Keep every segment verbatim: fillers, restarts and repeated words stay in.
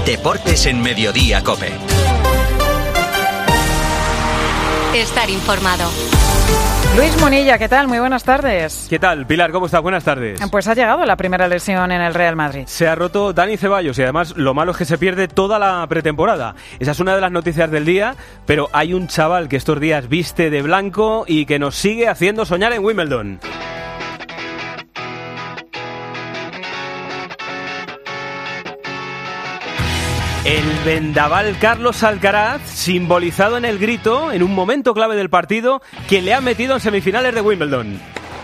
Deportes en Mediodía COPE. Estar informado. Luis Munilla, ¿qué tal? Muy buenas tardes. ¿Qué tal, Pilar? ¿Cómo estás? Buenas tardes. Pues ha llegado la primera lesión en el Real Madrid. Se ha roto Dani Ceballos y además lo malo es que se pierde toda la pretemporada. Esa es una de las noticias del día, pero hay un chaval que estos días viste de blanco y que nos sigue haciendo soñar en Wimbledon. El vendaval Carlos Alcaraz, simbolizado en el grito, en un momento clave del partido, que le ha metido en semifinales de Wimbledon.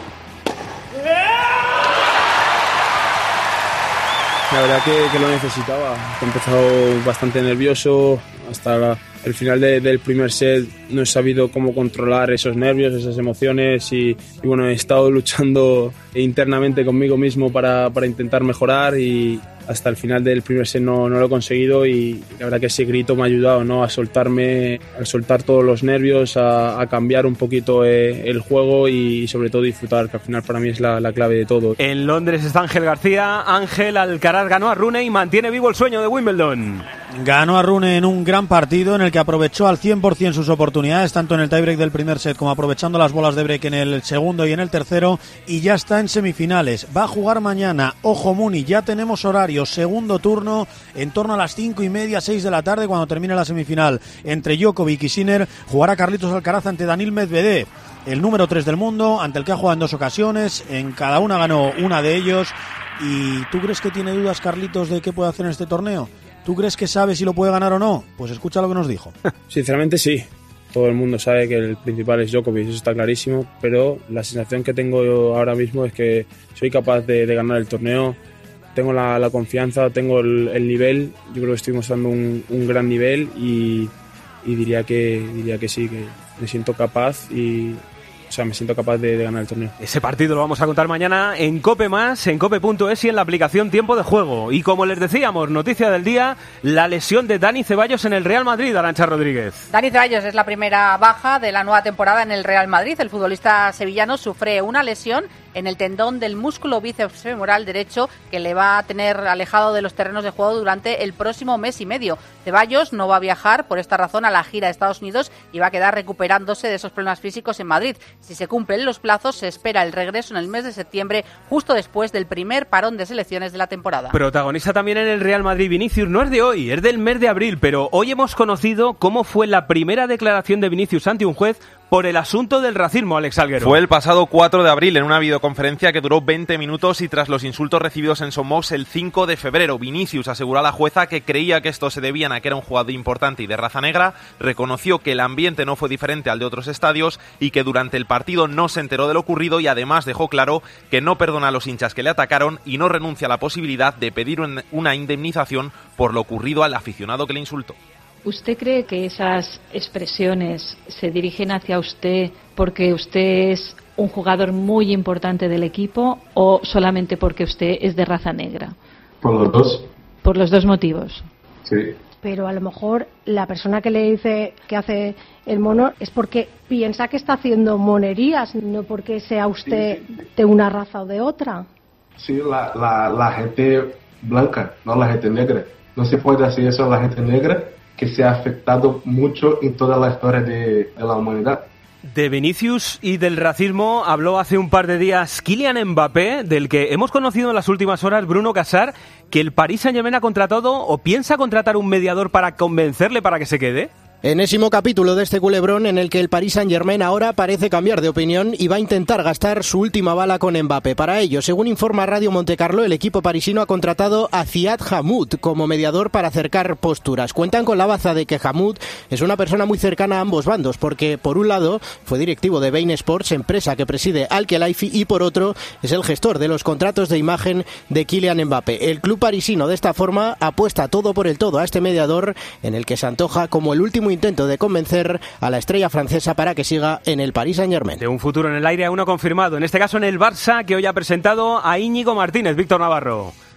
La verdad que, que lo necesitaba. He empezado bastante nervioso. Hasta la, el final de, del primer set no he sabido cómo controlar esos nervios, esas emociones y, y bueno, he estado luchando internamente conmigo mismo para, para intentar mejorar y hasta el final del primer set no, no lo he conseguido y la verdad que ese grito me ha ayudado, ¿no?, a soltarme, a soltar todos los nervios, a, a cambiar un poquito eh, el juego y sobre todo disfrutar, que al final para mí es la, la clave de todo. En Londres está Ángel García. Ángel, Alcaraz ganó a Rune y mantiene vivo el sueño de Wimbledon. Ganó a Rune en un gran partido en el que aprovechó al cien por ciento sus oportunidades, tanto en el tiebreak del primer set como aprovechando las bolas de break en el segundo y en el tercero, y ya está en semifinales. Va a jugar mañana. Ojo, Muni, ya tenemos horario. Segundo turno en torno a las cinco y media, seis de la tarde, cuando termine la semifinal entre Djokovic y Sinner. Jugará Carlitos Alcaraz ante Daniil Medvedev, el número tres del mundo, ante el que ha jugado en dos ocasiones. En cada una ganó una de ellos. ¿Y tú crees que tiene dudas Carlitos de qué puede hacer en este torneo? ¿Tú crees que sabe si lo puede ganar o no? Pues escucha lo que nos dijo. Sinceramente sí. Todo el mundo sabe que el principal es Djokovic, eso está clarísimo, pero la sensación que tengo yo ahora mismo es que soy capaz de, de ganar el torneo. Tengo la, la confianza, tengo el, el nivel. Yo creo que estoy mostrando un, un gran nivel y, y diría que diría que sí, que me siento capaz y... O sea, me siento capaz de, de ganar el torneo. Ese partido lo vamos a contar mañana en COPE más, en cope punto es y en la aplicación Tiempo de Juego. Y como les decíamos, noticia del día, la lesión de Dani Ceballos en el Real Madrid, Arantxa Rodríguez. Dani Ceballos es la primera baja de la nueva temporada en el Real Madrid. El futbolista sevillano sufre una lesión en el tendón del músculo bíceps femoral derecho que le va a tener alejado de los terrenos de juego durante el próximo mes y medio. Ceballos no va a viajar por esta razón a la gira de Estados Unidos y va a quedar recuperándose de esos problemas físicos en Madrid. Si se cumplen los plazos, se espera el regreso en el mes de septiembre, justo después del primer parón de selecciones de la temporada. Protagonista también en el Real Madrid Vinicius, no es de hoy, es del mes de abril, pero hoy hemos conocido cómo fue la primera declaración de Vinicius ante un juez por el asunto del racismo, Alex Alguero. Fue el pasado cuatro de abril en una videoconferencia que duró veinte minutos y tras los insultos recibidos en Somos el cinco de febrero. Vinicius aseguró a la jueza que creía que estos se debían a que era un jugador importante y de raza negra, reconoció que el ambiente no fue diferente al de otros estadios y que durante el partido no se enteró de lo ocurrido y además dejó claro que no perdona a los hinchas que le atacaron y no renuncia a la posibilidad de pedir una indemnización por lo ocurrido al aficionado que le insultó. ¿Usted cree que esas expresiones se dirigen hacia usted porque usted es un jugador muy importante del equipo o solamente porque usted es de raza negra? Por los dos. Por los dos motivos. Sí. Pero a lo mejor la persona que le dice que hace el mono es porque piensa que está haciendo monerías, no porque sea usted sí, sí. de una raza o de otra. Sí, la, la, la gente blanca, no la gente negra. No se puede decir eso a la gente negra, que se ha afectado mucho en toda la historia de, de la humanidad. De Vinicius y del racismo habló hace un par de días Kylian Mbappé, del que hemos conocido en las últimas horas, Bruno Casar, que el Paris Saint-Germain ha contratado o piensa contratar un mediador para convencerle para que se quede. Enésimo capítulo de este culebrón en el que el Paris Saint-Germain ahora parece cambiar de opinión y va a intentar gastar su última bala con Mbappé. Para ello, según informa Radio Montecarlo, el equipo parisino ha contratado a Ziad Hamoud como mediador para acercar posturas. Cuentan con la baza de que Hamoud es una persona muy cercana a ambos bandos, porque por un lado fue directivo de Bein Sports, empresa que preside Al-Khelaifi, y por otro es el gestor de los contratos de imagen de Kylian Mbappé. El club parisino de esta forma apuesta todo por el todo a este mediador, en el que se antoja como el último intento de convencer a la estrella francesa para que siga en el Paris Saint-Germain. De un futuro en el aire aún no confirmado, en este caso en el Barça, que hoy ha presentado a Íñigo Martínez. Víctor Navarro.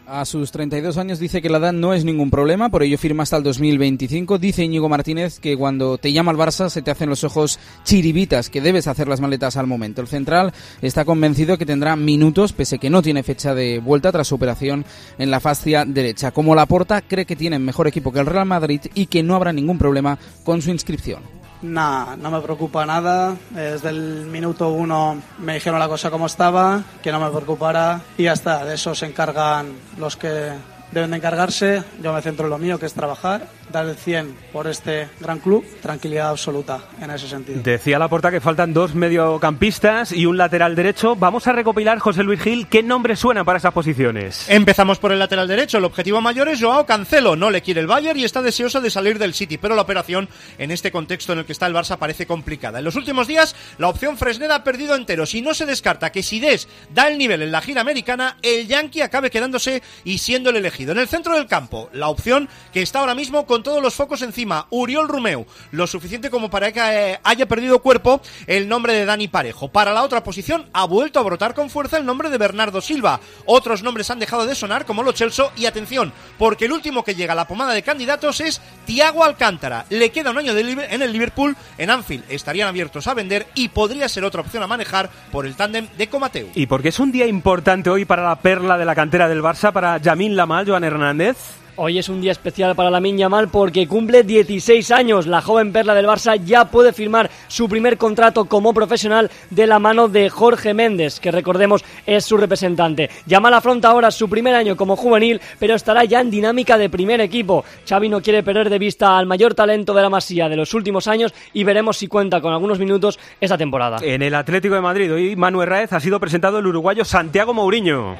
A sus treinta y dos años dice que la edad no es ningún problema, por ello firma hasta el dos mil veinticinco. Dice Íñigo Martínez que cuando te llama el Barça se te hacen los ojos chiribitas, que debes hacer las maletas al momento. El central está convencido que tendrá minutos, pese que no tiene fecha de vuelta tras su operación en la fascia derecha. Como Laporta, cree que tienen mejor equipo que el Real Madrid y que no habrá ningún problema con su inscripción. Nah, no me preocupa nada. Desde el minuto uno me dijeron la cosa como estaba, que no me preocupara y ya está. De eso se encargan los que deben de encargarse. Yo me centro en lo mío, que es trabajar, dar el cien por este gran club. Tranquilidad absoluta en ese sentido. Decía Laporta que faltan dos mediocampistas y un lateral derecho. Vamos a recopilar, José Luis Gil, ¿qué nombres suenan para esas posiciones? Empezamos por el lateral derecho. El objetivo mayor es Joao Cancelo. No le quiere el Bayern y está deseoso de salir del City, pero la operación en este contexto en el que está el Barça parece complicada. En los últimos días la opción Fresneda ha perdido enteros y no se descarta que si Dest da el nivel en la gira americana, el Yankee acabe quedándose y siendo el elegido. En el centro del campo, la opción que está ahora mismo con todos los focos encima, Oriol Romeu, lo suficiente como para que eh, haya perdido cuerpo el nombre de Dani Parejo. Para la otra posición ha vuelto a brotar con fuerza el nombre de Bernardo Silva. Otros nombres han dejado de sonar, como Lo Celso, y atención, porque el último que llega a la pomada de candidatos es Thiago Alcántara. Le queda un año de libre en el Liverpool, en Anfield estarían abiertos a vender y podría ser otra opción a manejar por el tándem de Comateu. Y porque es un día importante hoy para la perla de la cantera del Barça, para Yamín Lamal, Joan Hernández. Hoy es un día especial para Lamine Yamal porque cumple dieciséis años. La joven perla del Barça ya puede firmar su primer contrato como profesional de la mano de Jorge Méndez, que recordemos es su representante. Yamal afronta ahora su primer año como juvenil, pero estará ya en dinámica de primer equipo. Xavi no quiere perder de vista al mayor talento de la Masía de los últimos años y veremos si cuenta con algunos minutos esta temporada. En el Atlético de Madrid, hoy Manu Herráez ha sido presentado el uruguayo Santiago Mourinho.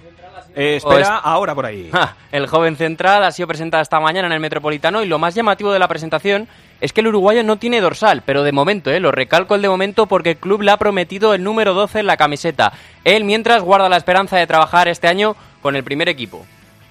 Eh, espera, ahora por ahí. Ja, el joven central ha sido presentado esta mañana en el Metropolitano y lo más llamativo de la presentación es que el uruguayo no tiene dorsal, pero de momento, eh, lo recalco el de momento porque el club le ha prometido el número doce en la camiseta. Él, mientras, guarda la esperanza de trabajar este año con el primer equipo.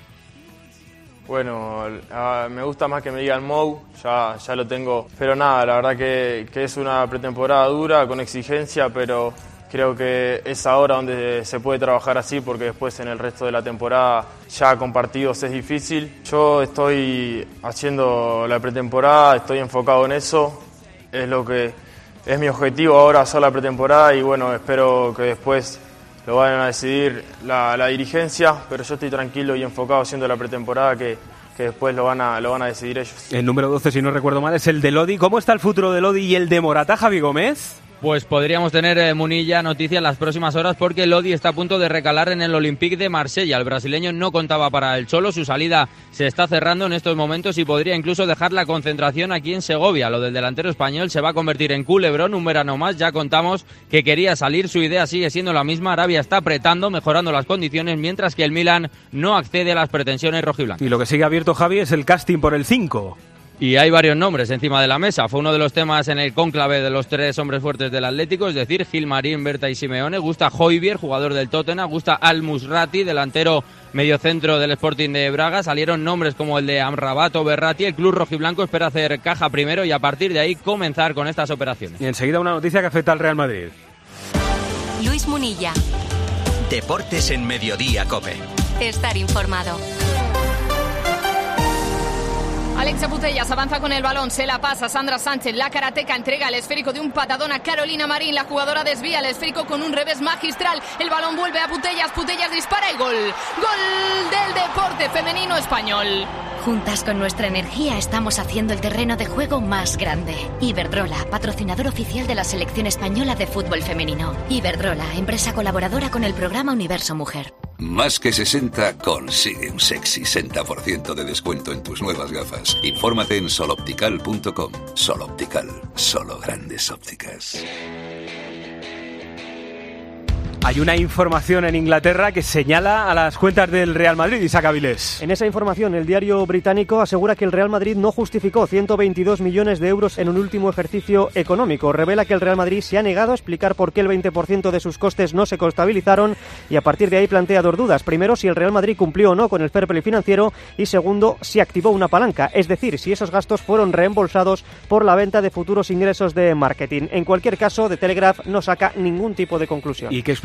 Bueno, uh, me gusta más que me digan Mou, ya, ya lo tengo. Pero nada, la verdad que, que es una pretemporada dura, con exigencia, pero creo que es ahora donde se puede trabajar así, porque después en el resto de la temporada ya con partidos es difícil. Yo estoy haciendo la pretemporada, estoy enfocado en eso, es lo que es mi objetivo ahora, hacer la pretemporada, y bueno, espero que después lo vayan a decidir la, la dirigencia, pero yo estoy tranquilo y enfocado haciendo la pretemporada, que, que después lo van, a, lo van a decidir ellos. El número doce, si no recuerdo mal, es el de Lodi. ¿Cómo está el futuro de Lodi y el de Morata, Javi Gómez? Pues podríamos tener, eh, Munilla, noticias en las próximas horas porque Lodi está a punto de recalar en el Olympique de Marsella. El brasileño no contaba para el Cholo, su salida se está cerrando en estos momentos y podría incluso dejar la concentración aquí en Segovia. Lo del delantero español se va a convertir en culebrón, un verano más. Ya contamos que quería salir, su idea sigue siendo la misma. Arabia está apretando, mejorando las condiciones, mientras que el Milan no accede a las pretensiones rojiblancas. Y lo que sigue abierto, Javi, es el casting por el cinco. Y hay varios nombres encima de la mesa. Fue uno de los temas en el cónclave de los tres hombres fuertes del Atlético, es decir, Gilmarín, Berta y Simeone. Gusta Højbjerg, jugador del Tottenham. Gusta Al Musrati, delantero mediocentro del Sporting de Braga. Salieron nombres como el de Amrabat o Berratti. El club rojiblanco espera hacer caja primero y a partir de ahí comenzar con estas operaciones. Y enseguida una noticia que afecta al Real Madrid. Luis Munilla. Deportes en Mediodía, COPE. Estar informado. Alexia Putellas avanza con el balón, se la pasa Sandra Sánchez, la karateca entrega el esférico de un patadón a Carolina Marín, la jugadora desvía el esférico con un revés magistral, el balón vuelve a Putellas, Putellas dispara y gol, gol del deporte femenino español. Juntas con nuestra energía estamos haciendo el terreno de juego más grande. Iberdrola, patrocinador oficial de la selección española de fútbol femenino. Iberdrola, empresa colaboradora con el programa Universo Mujer. Más que sesenta, consigue un sexy sesenta por ciento de descuento en tus nuevas gafas. Infórmate en soloptical punto com. Sol Optical, solo grandes ópticas. Hay una información en Inglaterra que señala a las cuentas del Real Madrid, Isaac Avilés. En esa información, el diario británico asegura que el Real Madrid no justificó ciento veintidós millones de euros en un último ejercicio económico. Revela que el Real Madrid se ha negado a explicar por qué el veinte por ciento de sus costes no se contabilizaron y a partir de ahí plantea dos dudas. Primero, si el Real Madrid cumplió o no con el fair play financiero y segundo, si activó una palanca, es decir, si esos gastos fueron reembolsados por la venta de futuros ingresos de marketing. En cualquier caso, The Telegraph no saca ningún tipo de conclusión. ¿Y qué explica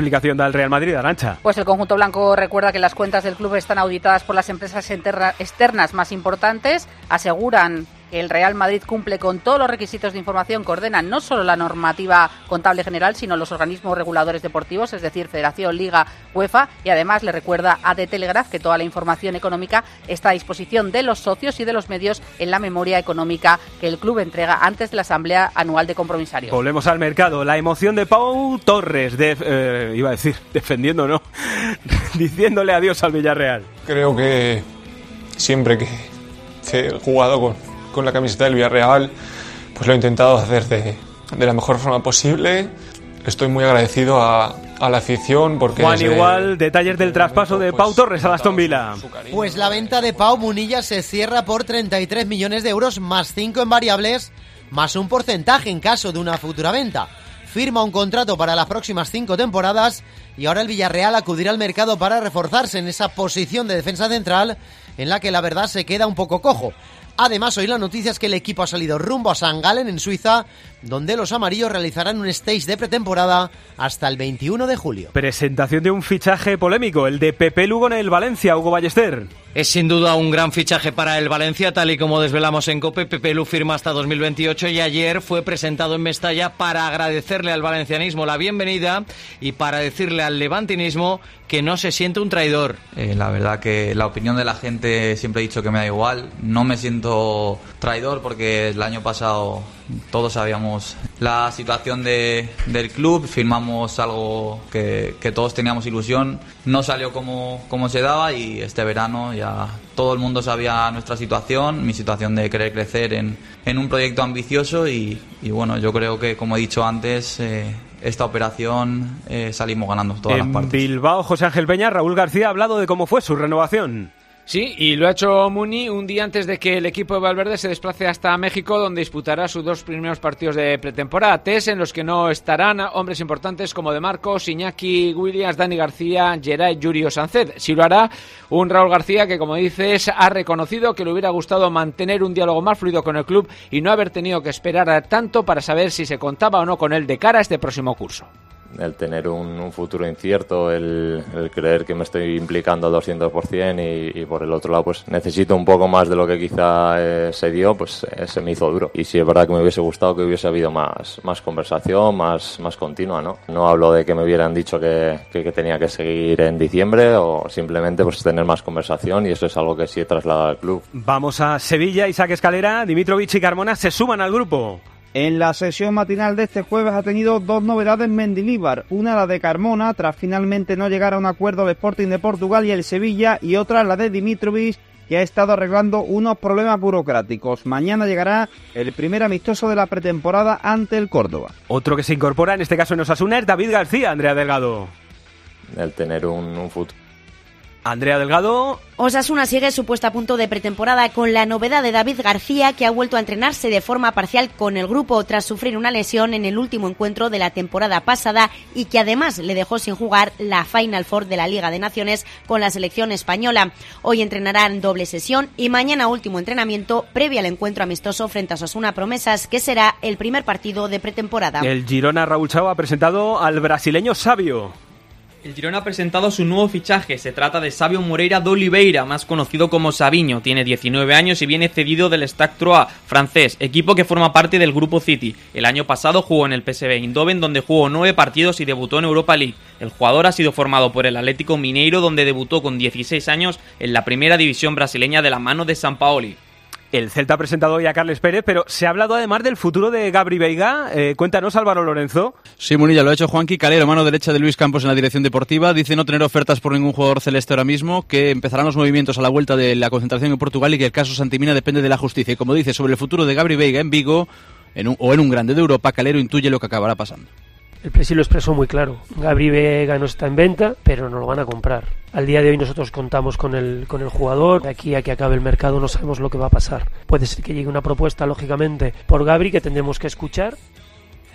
explicación da el Real Madrid, Arantxa? Pues el conjunto blanco recuerda que las cuentas del club están auditadas por las empresas externas más importantes. Aseguran que el Real Madrid cumple con todos los requisitos de información que ordenan no solo la normativa contable general, sino los organismos reguladores deportivos, es decir, Federación, Liga, UEFA, y además le recuerda a The Telegraph que toda la información económica está a disposición de los socios y de los medios en la memoria económica que el club entrega antes de la Asamblea Anual de Compromisarios. Volvemos al mercado. La emoción de Pau Torres, de, eh, iba a decir, defendiendo, ¿no? Diciéndole adiós al Villarreal. Creo que siempre que, que he jugado con con la camiseta del Villarreal, pues lo he intentado hacer de, de la mejor forma posible. Estoy muy agradecido a, a la afición porque... Juan, desde, igual, detalles del traspaso de Pau Torres a Aston Villa. Pues la venta de Pau Munilla se cierra por treinta y tres millones de euros, más cinco en variables, más un porcentaje en caso de una futura venta. Firma un contrato para las próximas cinco temporadas y ahora el Villarreal acudirá al mercado para reforzarse en esa posición de defensa central en la que la verdad se queda un poco cojo. Además, hoy la noticia es que el equipo ha salido rumbo a San Galen, en Suiza, donde los amarillos realizarán un stage de pretemporada hasta el veintiuno de julio. Presentación de un fichaje polémico, el de Pepe Lugo en el Valencia, Hugo Ballester. Es sin duda un gran fichaje para el Valencia, tal y como desvelamos en COPE. Pepe Lu firma hasta dos mil veintiocho y ayer fue presentado en Mestalla para agradecerle al valencianismo la bienvenida y para decirle al levantinismo que no se siente un traidor. Eh, la verdad que la opinión de la gente siempre he dicho que me da igual. No me siento traidor porque el año pasado todos sabíamos la situación de, del club, firmamos algo que, que todos teníamos ilusión, no salió como, como se daba y este verano ya todo el mundo sabía nuestra situación, mi situación de querer crecer en, en un proyecto ambicioso y, y bueno, yo creo que como he dicho antes, eh, esta operación eh, salimos ganando todas en las partes. Bilbao, José Ángel Peña, Raúl García ha hablado de cómo fue su renovación. Sí, y lo ha hecho Muni un día antes de que el equipo de Valverde se desplace hasta México, donde disputará sus dos primeros partidos de pretemporada. Test en los que no estarán hombres importantes como De Marcos, Iñaki Williams, Dani García, Geray, Yuri o Sánchez. Sí lo hará un Raúl García que, como dices, ha reconocido que le hubiera gustado mantener un diálogo más fluido con el club y no haber tenido que esperar tanto para saber si se contaba o no con él de cara a este próximo curso. El tener un, un futuro incierto, el, el creer que me estoy implicando al doscientos por ciento y, y por el otro lado pues necesito un poco más de lo que quizá eh, se dio, pues eh, se me hizo duro. Y sí es verdad que me hubiese gustado que hubiese habido más, más conversación, más, más continua, ¿no? No hablo de que me hubieran dicho que, que, que tenía que seguir en diciembre o simplemente pues tener más conversación y eso es algo que sí he trasladado al club. Vamos a Sevilla, Isaac Escalera, Dimitrovic y Carmona se suman al grupo. En la sesión matinal de este jueves ha tenido dos novedades Mendilibar, una la de Carmona, tras finalmente no llegar a un acuerdo de Sporting de Portugal y el Sevilla, y otra la de Dimitrovic, que ha estado arreglando unos problemas burocráticos. Mañana llegará el primer amistoso de la pretemporada ante el Córdoba. Otro que se incorpora, en este caso en Osasuna, es David García, Andrea Delgado. El tener un, un futuro. Andrea Delgado. Osasuna sigue su puesta a punto de pretemporada con la novedad de David García, que ha vuelto a entrenarse de forma parcial con el grupo tras sufrir una lesión en el último encuentro de la temporada pasada y que además le dejó sin jugar la Final Four de la Liga de Naciones con la selección española. Hoy entrenará en doble sesión y mañana último entrenamiento previo al encuentro amistoso frente a Osasuna Promesas, que será el primer partido de pretemporada. El Girona, Raúl Chao, ha presentado al brasileño Sabio. El Girona ha presentado su nuevo fichaje, se trata de Sabio Moreira de Oliveira, más conocido como Sabiño, tiene diecinueve años y viene cedido del Stade Troyes francés, equipo que forma parte del Grupo City. El año pasado jugó en el P S V Eindhoven, donde jugó nueve partidos y debutó en Europa League. El jugador ha sido formado por el Atlético Mineiro, donde debutó con dieciséis años en la primera división brasileña de la mano de Sampaoli. El Celta ha presentado hoy a Carles Pérez, pero se ha hablado además del futuro de Gabri Veiga. Eh, cuéntanos, Álvaro Lorenzo. Sí, Munilla, lo ha hecho Juanqui Calero, mano derecha de Luis Campos en la dirección deportiva. Dice no tener ofertas por ningún jugador celeste ahora mismo, que empezarán los movimientos a la vuelta de la concentración en Portugal y que el caso Santimina depende de la justicia. Y como dice sobre el futuro de Gabri Veiga en Vigo en un, o en un grande de Europa, Calero intuye lo que acabará pasando. El Presi lo expresó muy claro. Gabri Veiga no está en venta, pero no lo van a comprar. Al día de hoy nosotros contamos con el, con el jugador. De aquí a que acabe el mercado no sabemos lo que va a pasar. Puede ser que llegue una propuesta, lógicamente, por Gabri, que tendremos que escuchar.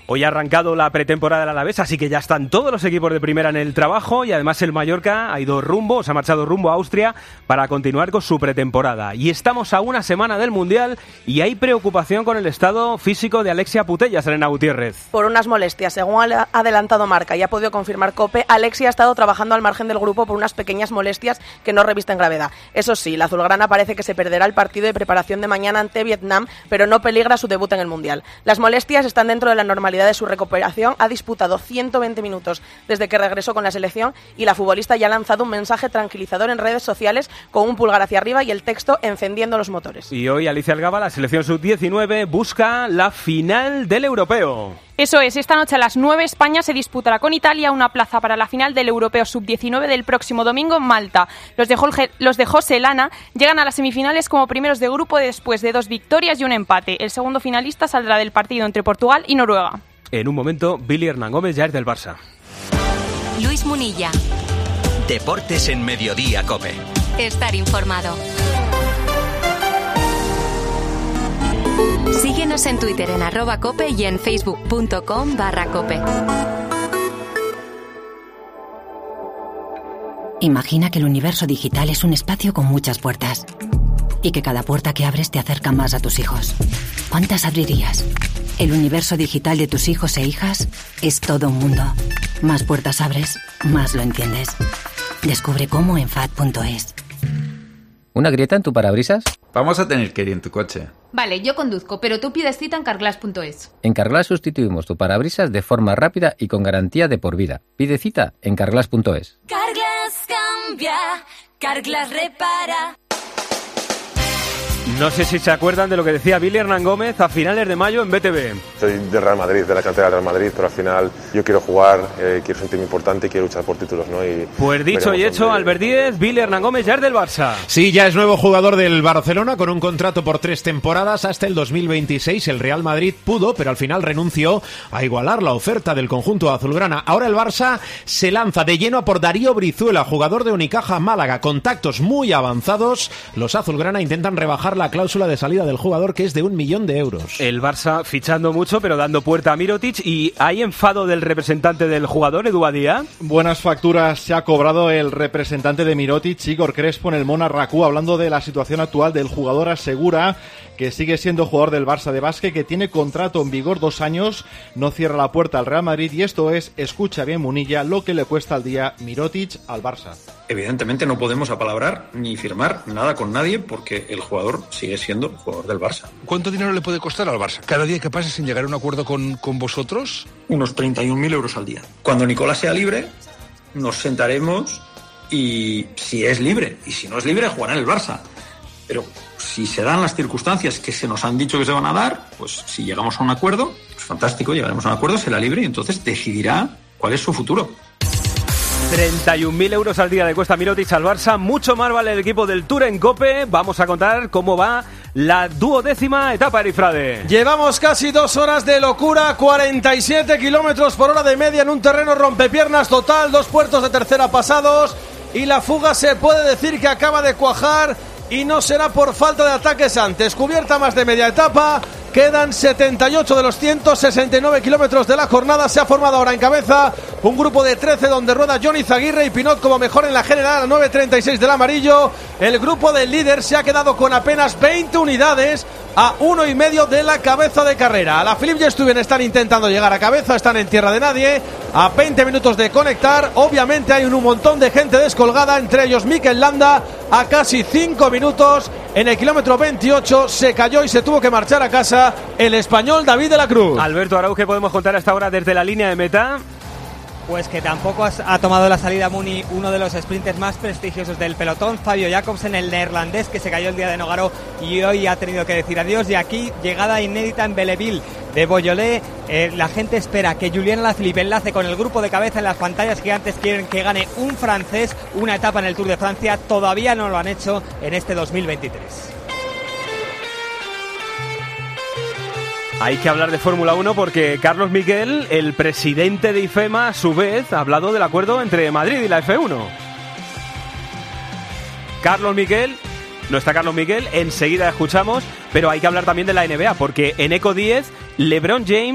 Hoy ha arrancado la pretemporada del Alavés, así que ya están todos los equipos de primera en el trabajo y además el Mallorca ha ido rumbo, se ha marchado rumbo a Austria para continuar con su pretemporada. Y estamos a una semana del Mundial y hay preocupación con el estado físico de Alexia Putellas, Elena Gutiérrez. Por unas molestias, según ha adelantado Marca y ha podido confirmar COPE, Alexia ha estado trabajando al margen del grupo por unas pequeñas molestias que no revisten gravedad. Eso sí, la azulgrana parece que se perderá el partido de preparación de mañana ante Vietnam, pero no peligra su debut en el Mundial. Las molestias están dentro de la normalidad de su recuperación, ha disputado ciento veinte minutos desde que regresó con la selección y la futbolista ya ha lanzado un mensaje tranquilizador en redes sociales con un pulgar hacia arriba y el texto encendiendo los motores. Y hoy Alicia Algaba, la selección sub diecinueve, busca la final del Europeo. Eso es, esta noche a las nueve España se disputará con Italia una plaza para la final del Europeo sub diecinueve del próximo domingo en Malta. Los de, Jorge, los de José Lana llegan a las semifinales como primeros de grupo después de dos victorias y un empate. El segundo finalista saldrá del partido entre Portugal y Noruega. En un momento, Billy Hernán Gómez ya es del Barça. Luis Munilla. Deportes en Mediodía COPE. Estar informado. Síguenos en Twitter en arroba cope y en facebook.com barra cope. Imagina que el universo digital es un espacio con muchas puertas y que cada puerta que abres te acerca más a tus hijos. ¿Cuántas abrirías? El universo digital de tus hijos e hijas es todo un mundo. Más puertas abres, más lo entiendes. Descubre cómo en F A D punto es. ¿Una grieta en tu parabrisas? Vamos a tener que ir en tu coche. Vale, yo conduzco, pero tú pides cita en carglass punto es. En Carglass sustituimos tu parabrisas de forma rápida y con garantía de por vida. Pide cita en carglass punto es. Carglass cambia, Carglass repara. No sé si se acuerdan de lo que decía Billy Hernán Gómez a finales de mayo en B T V. Soy del Real Madrid, de la cantera del Real Madrid, pero al final yo quiero jugar, eh, quiero sentirme importante y quiero luchar por títulos, ¿no? Y pues dicho y hecho, dónde... Albert Díez, Billy Hernán Gómez ya es del Barça. Sí, ya es nuevo jugador del Barcelona con un contrato por tres temporadas hasta el dos mil veintiséis. El Real Madrid pudo, pero al final renunció a igualar la oferta del conjunto azulgrana. Ahora el Barça se lanza de lleno a por Darío Brizuela, jugador de Unicaja Málaga. Contactos muy avanzados. Los azulgrana intentan rebajar la cláusula de salida del jugador, que es de un millón de euros. El Barça fichando mucho, pero dando puerta a Mirotic. ¿Y hay enfado del representante del jugador, Edu Badía? Buenas facturas se ha cobrado el representante de Mirotic, Igor Crespo, en el Mona Racú, hablando de la situación actual del jugador. Asegura que sigue siendo jugador del Barça de básquet, que tiene contrato en vigor dos años, no cierra la puerta al Real Madrid, y esto es, escucha bien Munilla, lo que le cuesta al día Mirotic al Barça. Evidentemente no podemos apalabrar ni firmar nada con nadie porque el jugador sigue siendo jugador del Barça. ¿Cuánto dinero le puede costar al Barça cada día que pase sin llegar a un acuerdo con, con vosotros? Unos treinta y un mil euros al día. Cuando Nicolás sea libre, nos sentaremos y si es libre, y si no es libre, jugará en el Barça. Pero si se dan las circunstancias que se nos han dicho que se van a dar, pues si llegamos a un acuerdo, pues fantástico, llegaremos a un acuerdo, será libre y entonces decidirá cuál es su futuro. treinta y un mil euros al día le cuesta Mirotic al Barça, mucho más vale el equipo del Tour en COPE. Vamos a contar cómo va la duodécima etapa, Erifrade. Llevamos casi dos horas de locura, cuarenta y siete kilómetros por hora de media en un terreno rompepiernas total, dos puertos de tercera pasados y la fuga se puede decir que acaba de cuajar y no será por falta de ataques antes. Cubierta más de media etapa. Quedan setenta y ocho de los ciento sesenta y nueve kilómetros de la jornada. Se ha formado ahora en cabeza un grupo de trece donde rueda Johnny Zaguirre y Pinot como mejor en la general a nueve treinta y seis del amarillo. El grupo del líder se ha quedado con apenas veinte unidades a uno y medio de la cabeza de carrera. A la Philippe Gestuyven están intentando llegar a cabeza, están en tierra de nadie, a veinte minutos de conectar. Obviamente hay un montón de gente descolgada, entre ellos Mikel Landa, a casi cinco minutos. En el kilómetro veintiocho se cayó y se tuvo que marchar a casa el español David de la Cruz. Alberto Arauz, ¿qué podemos contar a esta hora desde la línea de meta? Pues que tampoco ha tomado la salida Muni, uno de los sprinters más prestigiosos del pelotón, Fabio Jacobsen, el neerlandés que se cayó el día de Nogaro y hoy ha tenido que decir adiós. Y aquí, llegada inédita en Belleville de Beaujolais, eh, la gente espera que Julien Alaphilippe enlace con el grupo de cabeza en las pantallas gigantes. Quieren que gane un francés una etapa en el Tour de Francia, todavía no lo han hecho en este dos mil veintitrés. Hay que hablar de Fórmula uno porque Carlos Miguel, el presidente de IFEMA, a su vez ha hablado del acuerdo entre Madrid y la F uno. Carlos Miguel, no está Carlos Miguel, enseguida escuchamos, pero hay que hablar también de la N B A porque en Eco diez, LeBron James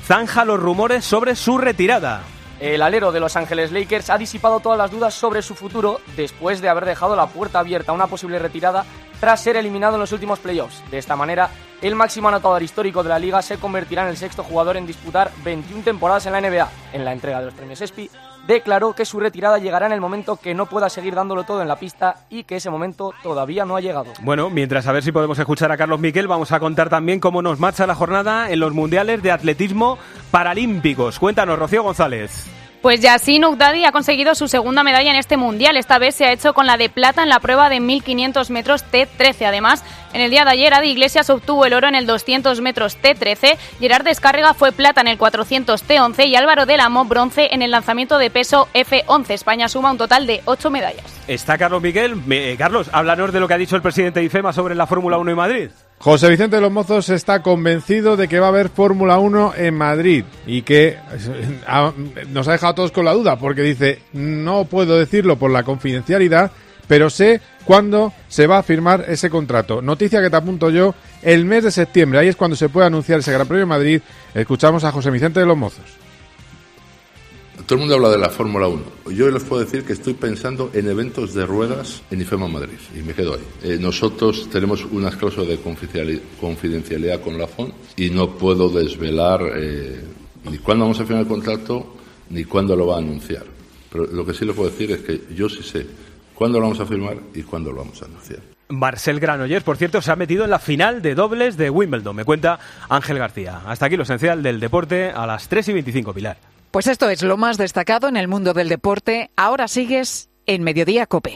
zanja los rumores sobre su retirada. El alero de Los Ángeles Lakers ha disipado todas las dudas sobre su futuro después de haber dejado la puerta abierta a una posible retirada tras ser eliminado en los últimos playoffs. De esta manera, el máximo anotador histórico de la liga se convertirá en el sexto jugador en disputar veintiuna temporadas en la N B A. En la entrega de los premios E S P Y, declaró que su retirada llegará en el momento que no pueda seguir dándolo todo en la pista y que ese momento todavía no ha llegado. Bueno, mientras a ver si podemos escuchar a Carlos Miquel, vamos a contar también cómo nos marcha la jornada en los mundiales de atletismo paralímpicos. Cuéntanos, Rocío González. Pues Yassine Ouhdadi ha conseguido su segunda medalla en este mundial. Esta vez se ha hecho con la de plata en la prueba de mil quinientos metros T trece. Además, en el día de ayer, Adi Iglesias obtuvo el oro en el doscientos metros T trece, Gerard Descárrega fue plata en el cuatrocientos T once y Álvaro del Amo bronce en el lanzamiento de peso F once. España suma un total de ocho medallas. Está Carlos Miguel. Eh, Carlos, háblanos de lo que ha dicho el presidente de IFEMA sobre la Fórmula uno en Madrid. José Vicente de los Mozos está convencido de que va a haber Fórmula uno en Madrid y que nos ha dejado a todos con la duda porque dice, no puedo decirlo por la confidencialidad, pero sé cuándo se va a firmar ese contrato. Noticia que te apunto yo, el mes de septiembre, ahí es cuando se puede anunciar ese Gran Premio de Madrid. Escuchamos a José Vicente de los Mozos. Todo el mundo habla de la Fórmula uno. Yo les puedo decir que estoy pensando en eventos de ruedas en IFEMA Madrid y me quedo ahí. Eh, nosotros tenemos unas cláusulas de confidencialidad con la F O N y no puedo desvelar eh, ni cuándo vamos a firmar el contrato ni cuándo lo va a anunciar. Pero lo que sí les puedo decir es que yo sí sé cuándo lo vamos a firmar y cuándo lo vamos a anunciar. Marcel Granollers, por cierto, se ha metido en la final de dobles de Wimbledon. Me cuenta Ángel García. Hasta aquí lo esencial del deporte a las tres y veinticinco, Pilar. Pues esto es lo más destacado en el mundo del deporte. Ahora sigues en Mediodía COPE.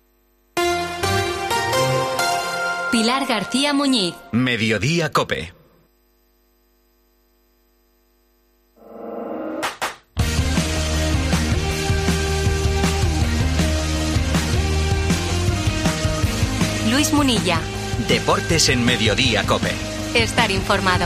Pilar García Muñiz. Mediodía COPE. Luis Munilla. Deportes en Mediodía COPE. Estar informado.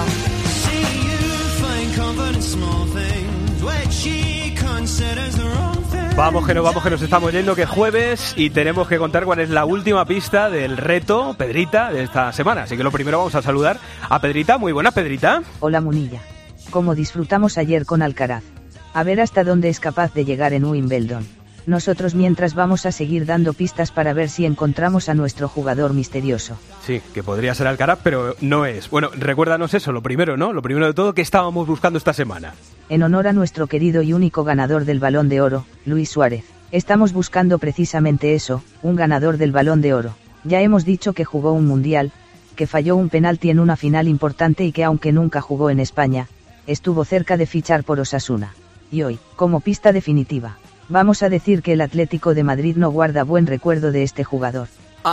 Vamos que no, vamos que nos estamos yendo, que es jueves y tenemos que contar cuál es la última pista del reto Pedrita de esta semana. Así que lo primero vamos a saludar a Pedrita. Muy buena, Pedrita. Hola, Munilla. Como disfrutamos ayer con Alcaraz. A ver hasta dónde es capaz de llegar en Wimbledon. Nosotros mientras vamos a seguir dando pistas para ver si encontramos a nuestro jugador misterioso. Sí, que podría ser Alcaraz, pero no es. Bueno, recuérdanos eso, lo primero, ¿no? Lo primero de todo, ¿qué estábamos buscando esta semana? En honor a nuestro querido y único ganador del Balón de Oro, Luis Suárez. Estamos buscando precisamente eso, un ganador del Balón de Oro. Ya hemos dicho que jugó un Mundial, que falló un penalti en una final importante y que aunque nunca jugó en España, estuvo cerca de fichar por Osasuna. Y hoy, como pista definitiva, vamos a decir que el Atlético de Madrid no guarda buen recuerdo de este jugador.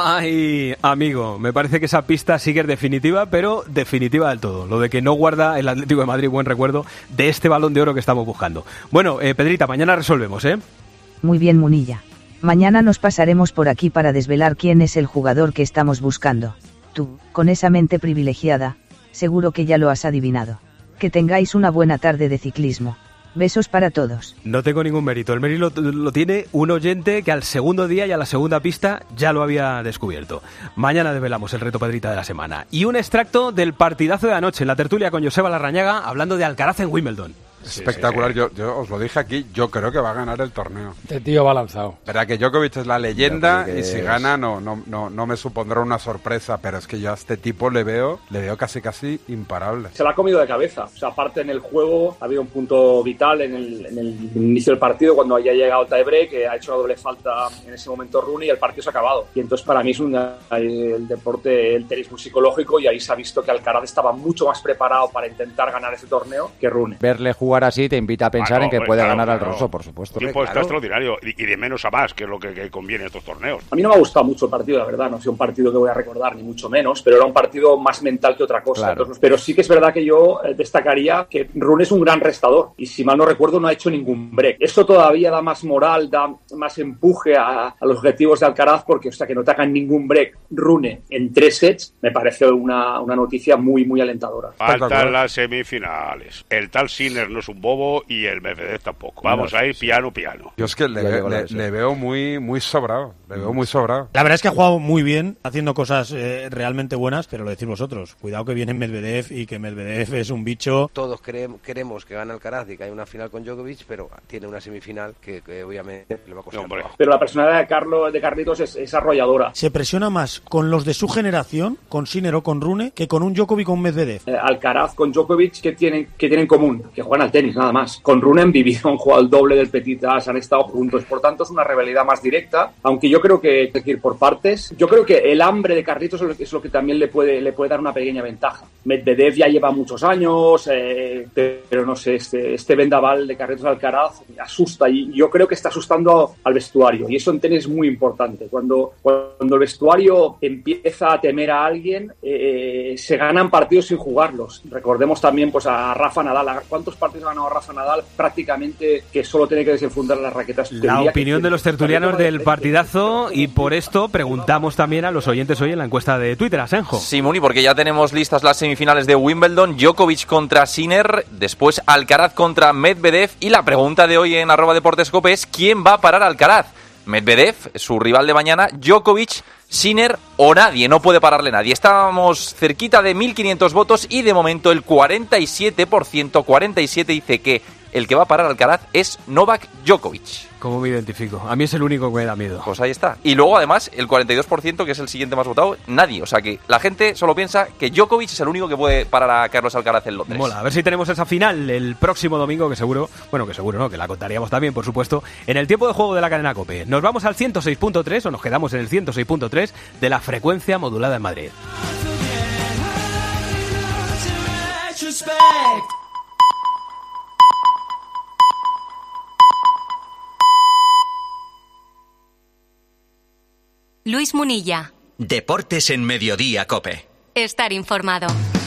Ay, amigo, me parece que esa pista sí que es definitiva, pero definitiva del todo. Lo de que no guarda el Atlético de Madrid buen recuerdo de este Balón de Oro que estamos buscando. Bueno, eh, Pedrita, mañana resolvemos, ¿eh? Muy bien, Munilla. Mañana nos pasaremos por aquí para desvelar quién es el jugador que estamos buscando. Tú, con esa mente privilegiada, seguro que ya lo has adivinado. Que tengáis una buena tarde de ciclismo. Besos para todos. No tengo ningún mérito. El mérito lo, lo tiene un oyente que al segundo día y a la segunda pista ya lo había descubierto. Mañana desvelamos el reto Pedrita de la semana. Y un extracto del partidazo de anoche en la tertulia con Joseba Larrañaga hablando de Alcaraz en Wimbledon. Espectacular, sí, sí. Yo, yo os lo dije aquí, yo creo que va a ganar el torneo. Este tío va lanzado. Verdad que Djokovic es la leyenda que y si es... gana no, no, no, no me supondrá una sorpresa, pero es que yo a este tipo le veo, le veo casi casi imparable. Se la ha comido de cabeza, o sea, aparte en el juego ha habido un punto vital en el, en el inicio del partido cuando haya llegado tiebreak, que ha hecho una doble falta en ese momento Rooney y el partido se ha acabado. Y entonces para mí es un, el deporte, el tenis muy psicológico y ahí se ha visto que Alcaraz estaba mucho más preparado para intentar ganar ese torneo que Rooney. Verle jugar así te invita a pensar ah, no, en que pues, puede claro, ganar al claro. ruso, por supuesto. El tiempo está extraordinario y, y de menos a más, que es lo que, que conviene en estos torneos. A mí no me ha gustado mucho el partido, la verdad. No ha sido un partido que voy a recordar, ni mucho menos, pero era un partido más mental que otra cosa. Claro. Entonces, pero sí que es verdad que yo destacaría que Rune es un gran restador y, si mal no recuerdo, no ha hecho ningún break. Esto todavía da más moral, da más empuje a, a los objetivos de Alcaraz, porque, o sea, que no te hagan ningún break Rune en tres sets me parece una, una noticia muy, muy alentadora. Faltan las semifinales. El tal Sinner no es un bobo y el Medvedev tampoco. Vamos no, a ir piano, piano. Yo es que le, le, le, le veo muy muy sobrado. Le veo muy sobrado. La verdad es que ha jugado muy bien, haciendo cosas eh, realmente buenas, pero lo decís vosotros. Cuidado que viene Medvedev y que Medvedev es un bicho. Todos queremos, queremos que gane Alcaraz y que haya una final con Djokovic, pero tiene una semifinal que, que obviamente le va a costar. No, pero la personalidad de Carlos, de Carlitos es, es arrolladora. Se presiona más con los de su generación, con Sinner o con Rune, que con un Djokovic o un Medvedev. Eh, Alcaraz con Djokovic, ¿qué tienen, qué tienen en común? Que juegan al tenis, nada más. Con Rune han vivido, han jugado el doble del Petit As, han estado juntos. Por tanto, es una rivalidad más directa, aunque yo creo que hay que ir por partes. Yo creo que el hambre de Carlitos es lo que, es lo que también le puede, le puede dar una pequeña ventaja. Medvedev ya lleva muchos años, eh, pero no sé, este, este vendaval de Carlitos Alcaraz asusta, y yo creo que está asustando al vestuario, y eso en tenis es muy importante. Cuando, cuando el vestuario empieza a temer a alguien, eh, se ganan partidos sin jugarlos. Recordemos también pues a Rafa Nadal. ¿Cuántos partidos ha ganado Rafa Nadal? Prácticamente que solo tiene que desenfundar las raquetas. La opinión de los tertulianos del partidazo, y por esto preguntamos también a los oyentes hoy en la encuesta de Twitter, Asenjo. Sí, Muni, porque ya tenemos listas las semifinales de Wimbledon, Djokovic contra Sinner, después Alcaraz contra Medvedev, y la pregunta de hoy en arroba deportescope es ¿quién va a parar a Alcaraz? Medvedev, su rival de mañana, Djokovic, Sinner o nadie, no puede pararle nadie. Estábamos cerquita de mil quinientos votos y de momento el cuarenta y siete por ciento, cuarenta y siete dice que el que va a parar a Alcaraz es Novak Djokovic. ¿Cómo me identifico? A mí es el único que me da miedo. Pues ahí está. Y luego, además, el cuarenta y dos por ciento, que es el siguiente más votado, nadie. O sea que la gente solo piensa que Djokovic es el único que puede parar a Carlos Alcaraz en Londres. Mola, a ver si tenemos esa final el próximo domingo, que seguro, bueno, que seguro no, que la contaríamos también, por supuesto, en el tiempo de juego de la cadena COPE. Nos vamos al ciento seis punto tres, o nos quedamos en el ciento seis punto tres de la frecuencia modulada en Madrid. Luis Munilla. Deportes en Mediodía COPE. Estar informado.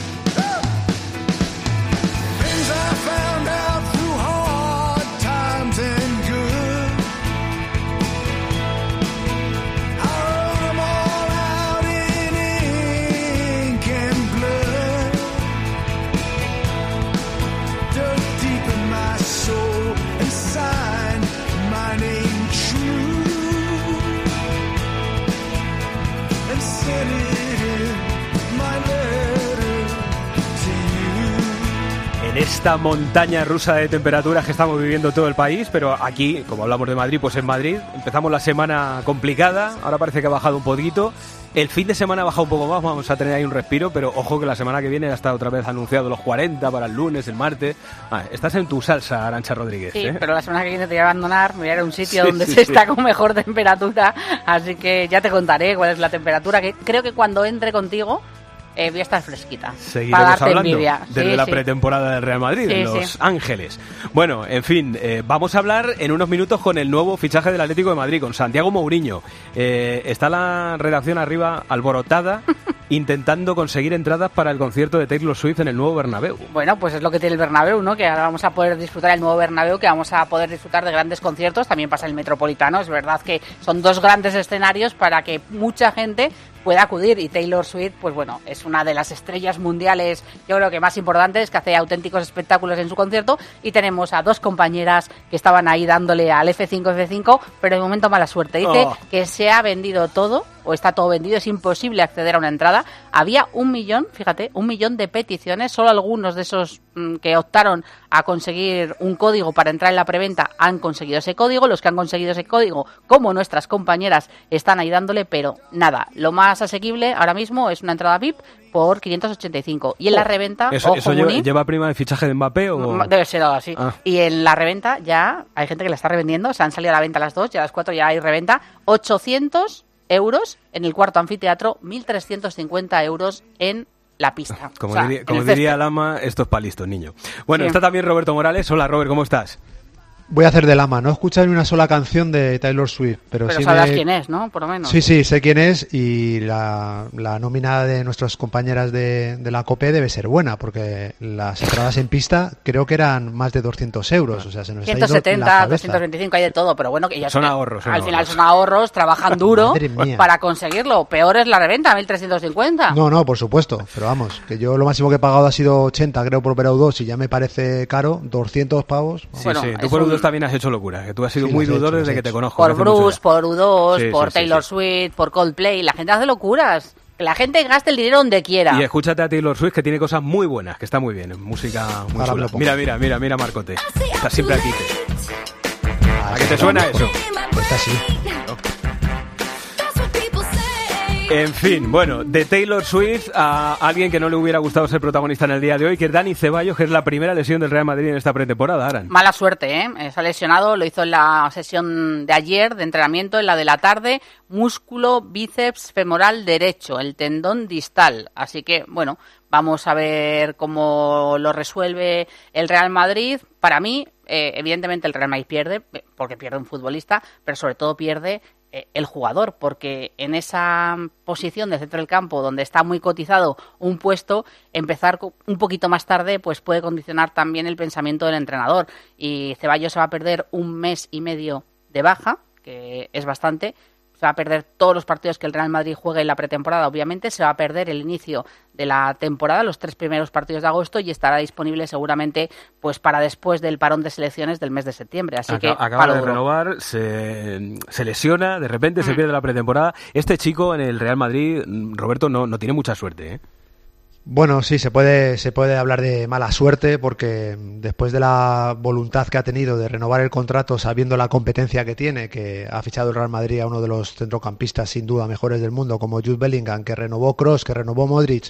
En esta montaña rusa de temperaturas que estamos viviendo todo el país, pero aquí, como hablamos de Madrid, pues en Madrid empezamos la semana complicada, ahora parece que ha bajado un poquito, el fin de semana ha bajado un poco más, vamos a tener ahí un respiro, pero ojo que la semana que viene ya está otra vez anunciado los cuarenta para el lunes, el martes. Ah, estás en tu salsa, Arantxa Rodríguez. Sí, ¿eh? Pero la semana que viene te voy a abandonar, me voy a ir a un sitio sí, donde sí, se sí. está con mejor temperatura, así que ya te contaré cuál es la temperatura, que creo que cuando entre contigo Eh, voy a estar fresquita. Seguiremos para darte hablando envidia. desde sí, la sí. pretemporada del Real Madrid, Sí, en Los sí. Ángeles. Bueno, en fin, eh, vamos a hablar en unos minutos con el nuevo fichaje del Atlético de Madrid, con Santiago Mourinho. Eh, está la redacción arriba alborotada intentando conseguir entradas para el concierto de Taylor Swift en el nuevo Bernabéu. Bueno, pues es lo que tiene el Bernabéu, ¿no? Que ahora vamos a poder disfrutar el nuevo Bernabéu, que vamos a poder disfrutar de grandes conciertos. También pasa el Metropolitano. Es verdad que son dos grandes escenarios para que mucha gente pueda acudir, y Taylor Swift, pues bueno, es una de las estrellas mundiales, yo creo que más importantes, que hace auténticos espectáculos en su concierto, y tenemos a dos compañeras que estaban ahí dándole al F cinco F cinco, pero de momento mala suerte. Dice Oh. que se ha vendido todo, o está todo vendido, es imposible acceder a una entrada. Había un millón, fíjate, un millón de peticiones, solo algunos de esos mmm, que optaron a conseguir un código para entrar en la preventa han conseguido ese código. Los que han conseguido ese código, como nuestras compañeras, están ahí dándole, pero nada, lo más asequible ahora mismo es una entrada V I P por quinientos ochenta y cinco, y en la reventa, ¿Eso, ojo, eso lleva, Muni, lleva prima de fichaje de Mbappé o...? debe ser algo así. Ah. Y en la reventa ya hay gente que la está revendiendo, se han salido a la venta las dos, y a las cuatro ya hay reventa, ochocientos euros en el cuarto anfiteatro, mil trescientos cincuenta euros en la pista. Como, O sea, diría, en como el diría césped. Lama, esto es pa' listo, niño. Bueno, Sí. está también Roberto Morales. Hola, Robert, ¿cómo estás? Voy a hacer de lama. No he escuchado ni una sola canción de Taylor Swift, pero, Pero sí sabrás me- quién es, ¿no? Por lo menos. Sí, sí, sé quién es, y la, la nómina de nuestras compañeras de, de la COPE debe ser buena, porque las entradas en pista creo que eran más de doscientos euros, o sea, se nos ciento está yendo la setenta, cabeza. doscientos veinticinco, hay de todo, pero bueno, que ellos Son que ahorros, son al final ahorros. son ahorros, trabajan duro Madre mía. para conseguirlo. Peor es la reventa, mil trescientos cincuenta. No, no, por supuesto, pero vamos, que yo lo máximo que he pagado ha sido ochenta, creo, por Verau dos, y ya me parece caro, doscientos pavos. Sí, sí, tú por U dos también has hecho locura, que tú has sido Sí, muy las he dudor hecho, desde las he que te hecho. conozco. Por hace mucho Bruce, ya. por U dos, Sí, por sí, sí, Taylor sí. Swift, por Coldplay. La gente hace locuras. Que la gente gaste el dinero donde quiera. Y escúchate a Taylor Swift, que tiene cosas muy buenas, que está muy bien, música muy Ahora chula. lo pongo. Mira, mira, mira, mira, Marcote. Está siempre aquí. ¿A qué te suena eso? Esta sí. En fin, bueno, de Taylor Swift a alguien que no le hubiera gustado ser protagonista en el día de hoy, que es Dani Ceballos, que es la primera lesión del Real Madrid en esta pretemporada, Aran. Mala suerte, ¿eh? Se ha lesionado, lo hizo en la sesión de ayer de entrenamiento, en la de la tarde, músculo bíceps femoral derecho, el tendón distal. Así que, bueno, vamos a ver cómo lo resuelve el Real Madrid. Para mí, eh, evidentemente el Real Madrid pierde, porque pierde un futbolista, pero sobre todo pierde el jugador, porque en esa posición de centro del campo donde está muy cotizado un puesto, empezar un poquito más tarde pues puede condicionar también el pensamiento del entrenador, y Ceballos se va a perder un mes y medio de baja, que es bastante. Se va a perder todos los partidos que el Real Madrid juegue en la pretemporada, obviamente. Se va a perder el inicio de la temporada, los tres primeros partidos de agosto, y estará disponible seguramente pues para después del parón de selecciones del mes de septiembre. Así que acaba de renovar, se, se lesiona, de repente mm. se pierde la pretemporada. Este chico en el Real Madrid, Roberto, no, no tiene mucha suerte, ¿eh? Bueno, sí, se puede, se puede hablar de mala suerte, porque después de la voluntad que ha tenido de renovar el contrato, sabiendo la competencia que tiene, que ha fichado el Real Madrid a uno de los centrocampistas sin duda mejores del mundo, como Jude Bellingham, que renovó Kroos, que renovó Modric,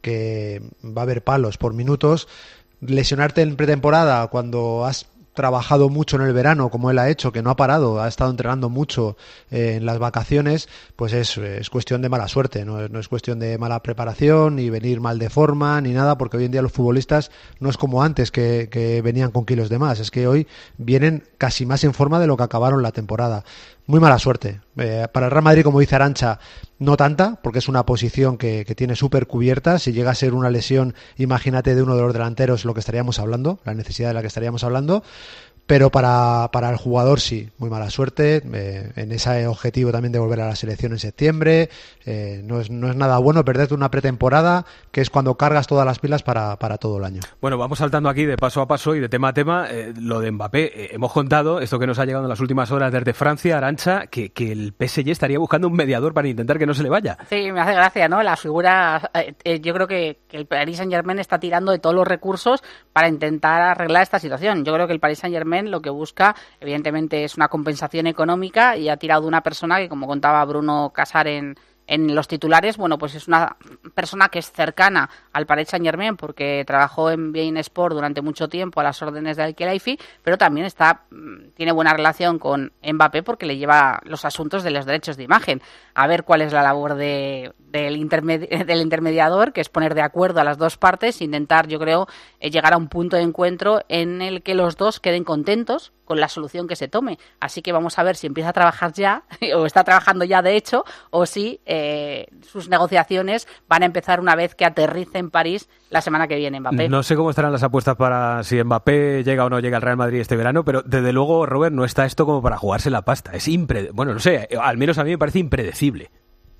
que va a haber palos por minutos, lesionarte en pretemporada cuando has trabajado mucho en el verano, como él ha hecho, que no ha parado, ha estado entrenando mucho eh, en las vacaciones, pues es, es cuestión de mala suerte, no es, no es cuestión de mala preparación, ni venir mal de forma, ni nada, porque hoy en día los futbolistas no es como antes, que, que venían con kilos de más, es que hoy vienen casi más en forma de lo que acabaron la temporada. Muy mala suerte. Eh, para el Real Madrid, como dice Arantxa, no tanta, porque es una posición que, que tiene súper cubierta. Si llega a ser una lesión, imagínate, de uno de los delanteros, lo que estaríamos hablando, la necesidad de la que estaríamos hablando. Pero para, para el jugador sí, muy mala suerte, eh, en ese objetivo también de volver a la selección en septiembre, eh, no, es, no es nada bueno perderte una pretemporada, que es cuando cargas todas las pilas para, para todo el año. Bueno, vamos saltando aquí de paso a paso y de tema a tema, eh, lo de Mbappé, eh, hemos contado, esto que nos ha llegado en las últimas horas desde Francia, Arantxa, que, que el P S G estaría buscando un mediador para intentar que no se le vaya. Sí, me hace gracia, ¿no? La figura, eh, eh, yo creo que, que el Paris Saint-Germain está tirando de todos los recursos para intentar arreglar esta situación. Yo creo que el Paris Saint-Germain lo que busca, evidentemente, es una compensación económica, y ha tirado de una persona que, como contaba Bruno Casar en, en los titulares, bueno, pues es una persona que es cercana al Paris Saint-Germain, porque trabajó en beIN Sport durante mucho tiempo a las órdenes de Al-Khelaifi, pero también está tiene buena relación con Mbappé porque le lleva los asuntos de los derechos de imagen. A ver cuál es la labor de, del, intermedi- del intermediador, que es poner de acuerdo a las dos partes, intentar, yo creo, eh, llegar a un punto de encuentro en el que los dos queden contentos con la solución que se tome. Así que vamos a ver si empieza a trabajar ya, o está trabajando ya de hecho, o si eh, sus negociaciones van a empezar una vez que aterrice en París la semana que viene Mbappé. No sé cómo estarán las apuestas para si Mbappé llega o no llega al Real Madrid este verano, pero desde luego, Robert, no está esto como para jugarse la pasta. Es impre... Bueno, no sé, al menos a mí me parece impredecible.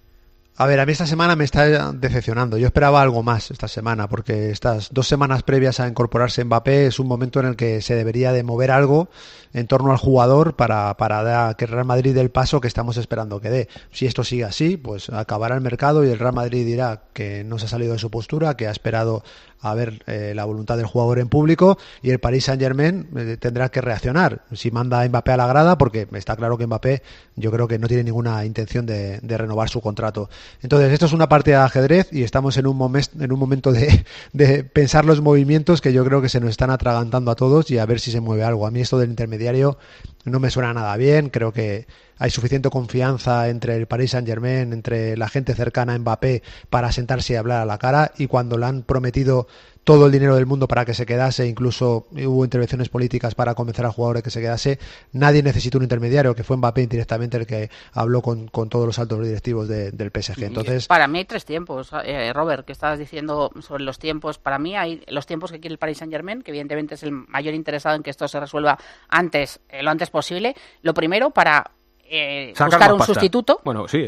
A ver, a mí esta semana me está decepcionando. Yo esperaba algo más esta semana, porque estas dos semanas previas a incorporarse Mbappé es un momento en el que se debería de mover algo en torno al jugador para, para dar, que el Real Madrid dé el paso que estamos esperando que dé. Si esto sigue así, pues acabará el mercado y el Real Madrid dirá que no se ha salido de su postura, que ha esperado a ver eh, la voluntad del jugador en público, y el Paris Saint-Germain eh, tendrá que reaccionar si manda a Mbappé a la grada, porque está claro que Mbappé yo creo que no tiene ninguna intención de, de renovar su contrato. Entonces esto es una partida de ajedrez y estamos en un, momen- en un momento de, de pensar los movimientos que yo creo que se nos están atragantando a todos, y a ver si se mueve algo. A mí esto del intermediario no me suena nada bien. Creo que hay suficiente confianza entre el Paris Saint-Germain, entre la gente cercana a Mbappé, para sentarse y hablar a la cara, y cuando le han prometido todo el dinero del mundo para que se quedase, incluso hubo intervenciones políticas para convencer al jugador de que se quedase, nadie necesita un intermediario, que fue Mbappé indirectamente el que habló con, con todos los altos directivos de, del P S G. Entonces, para mí hay tres tiempos, eh, Robert, que estabas diciendo sobre los tiempos. Para mí hay los tiempos que quiere el Paris Saint-Germain, que evidentemente es el mayor interesado en que esto se resuelva antes, eh, lo antes posible. Lo primero, para eh, buscar un pasta. sustituto. Bueno, sí, eso.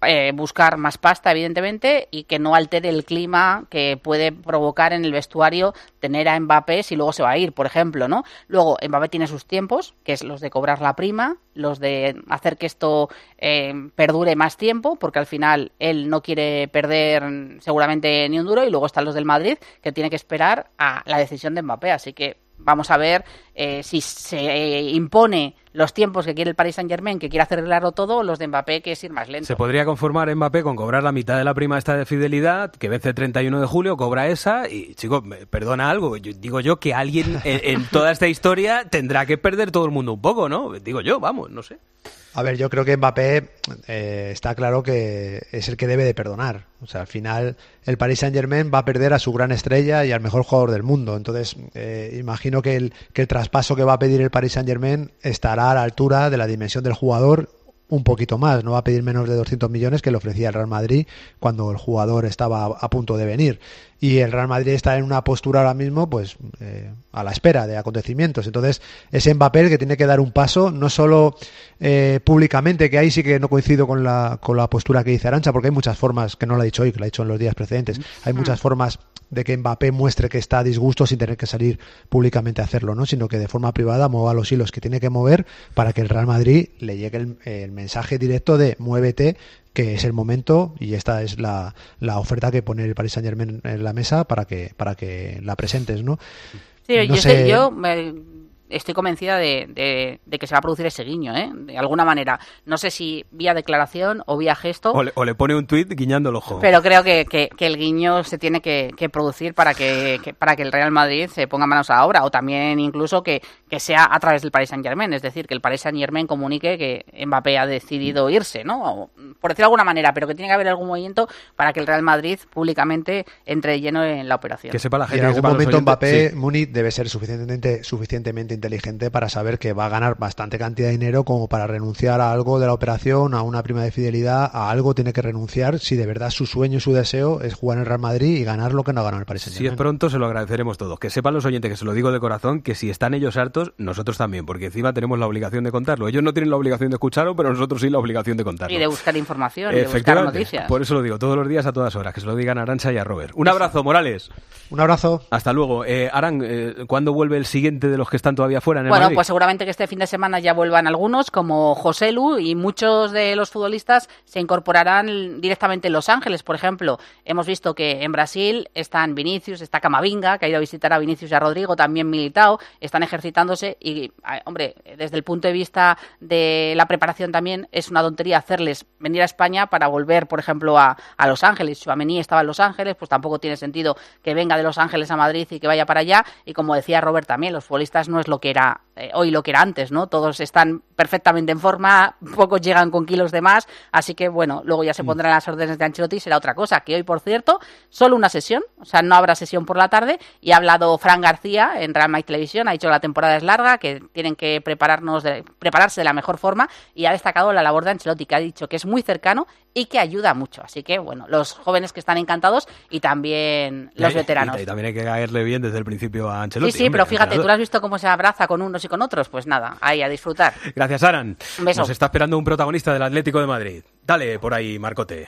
eh, buscar más pasta, evidentemente, y que no altere el clima que puede provocar en el vestuario tener a Mbappé si luego se va a ir, por ejemplo, ¿no? Luego, Mbappé tiene sus tiempos, que es los de cobrar la prima, los de hacer que esto eh, perdure más tiempo, porque al final él no quiere perder seguramente ni un duro, y luego están los del Madrid, que tiene que esperar a la decisión de Mbappé, así que vamos a ver eh, si se eh, impone los tiempos que quiere el Paris Saint-Germain, que quiere acelerarlo todo, o los de Mbappé, que es ir más lento. Se podría conformar Mbappé con cobrar la mitad de la prima esta de fidelidad, que vence el treinta y uno de julio, cobra esa, y, chicos, perdona algo, yo, digo yo que alguien en, en toda esta historia tendrá que perder todo el mundo un poco, ¿no? Digo yo, vamos, no sé. A ver, yo creo que Mbappé eh, está claro que es el que debe de perdonar. O sea, al final el Paris Saint-Germain va a perder a su gran estrella y al mejor jugador del mundo. Entonces, eh, imagino que el, que el traspaso que va a pedir el Paris Saint-Germain estará a la altura de la dimensión del jugador, un poquito más. No va a pedir menos de doscientos millones que le ofrecía el Real Madrid cuando el jugador estaba a punto de venir. Y el Real Madrid está en una postura ahora mismo, pues, eh, a la espera de acontecimientos. Entonces, es Mbappé el que tiene que dar un paso, no solo eh, públicamente, que ahí sí que no coincido con la, con la postura que dice Arantxa, porque hay muchas formas, que no lo ha dicho hoy, que lo ha dicho en los días precedentes, hay muchas formas de que Mbappé muestre que está a disgusto sin tener que salir públicamente a hacerlo, ¿no? Sino que de forma privada mueva los hilos que tiene que mover para que el Real Madrid le llegue el, el mensaje directo de muévete, que es el momento, y esta es la, la oferta que pone el Paris Saint-Germain en la mesa para que para que la presentes, ¿no? Sí, no yo, sé... sé, yo me, estoy convencida de, de, de que se va a producir ese guiño, ¿eh? De alguna manera. No sé si vía declaración o vía gesto. O le, o le pone un tuit guiñando el ojo. Pero creo que, que, que el guiño se tiene que, que producir para que, que para que el Real Madrid se ponga manos a la obra, o también incluso que, que sea a través del Paris Saint-Germain, es decir, que el Paris Saint-Germain comunique que Mbappé ha decidido irse, ¿no? O, por decirlo de alguna manera, pero que tiene que haber algún movimiento para que el Real Madrid públicamente entre lleno en la operación. Que sepa la gente. Y en algún momento oyentes, Mbappé, sí. Múnich, debe ser suficientemente, suficientemente inteligente para saber que va a ganar bastante cantidad de dinero como para renunciar a algo de la operación, a una prima de fidelidad, a algo tiene que renunciar si de verdad su sueño y su deseo es jugar en el Real Madrid y ganar lo que no ha ganado el Paris Saint-Germain. Si es pronto, se lo agradeceremos todos. Que sepan los oyentes, que se lo digo de corazón, que si están ellos hartos, nosotros también, porque encima tenemos la obligación de contarlo. Ellos no tienen la obligación de escucharlo, pero nosotros sí la obligación de contarlo. Y de buscar información, y de buscar noticias. Por eso lo digo, todos los días, a todas horas, que se lo digan a Arantxa y a Robert. Un abrazo, Morales. Un abrazo. Hasta luego. Eh, Aran, eh, ¿cuándo vuelve el siguiente de los que están todavía fuera en el Bueno, Madrid? pues seguramente que este fin de semana ya vuelvan algunos, como José Lu, y muchos de los futbolistas se incorporarán directamente en Los Ángeles. Por ejemplo, hemos visto que en Brasil están Vinicius, está Camavinga, que ha ido a visitar a Vinicius y a Rodrigo, también Militao, están ejercitándose y, hombre, desde el punto de vista de la preparación también es una tontería hacerles venir a España para volver, por ejemplo, a, a Los Ángeles. Tchouaméni estaba en Los Ángeles, pues tampoco tiene sentido que venga de Los Ángeles a Madrid y que vaya para allá. Y como decía Robert también, los futbolistas no es lo que era eh, hoy lo que era antes, ¿no? Todos están perfectamente en forma, pocos llegan con kilos de más, así que bueno, luego ya se pondrán las órdenes de Ancelotti y será otra cosa, que hoy, por cierto, solo una sesión, o sea, no habrá sesión por la tarde, y ha hablado Fran García en Real Madrid Televisión, ha dicho que la temporada es larga, que tienen que prepararnos de, prepararse de la mejor forma, y ha destacado la labor de Ancelotti, que ha dicho que es muy cercano y que ayuda mucho, así que bueno, los jóvenes que están encantados y también los y, veteranos. Y, y también hay que caerle bien desde el principio a Ancelotti. Sí, sí, hombre, pero fíjate, entrenador. tú lo has visto cómo se abraza con unos y con otros, pues nada, ahí a disfrutar. Gracias, Aran. Un beso. Nos está esperando un protagonista del Atlético de Madrid. Dale por ahí, Marcote.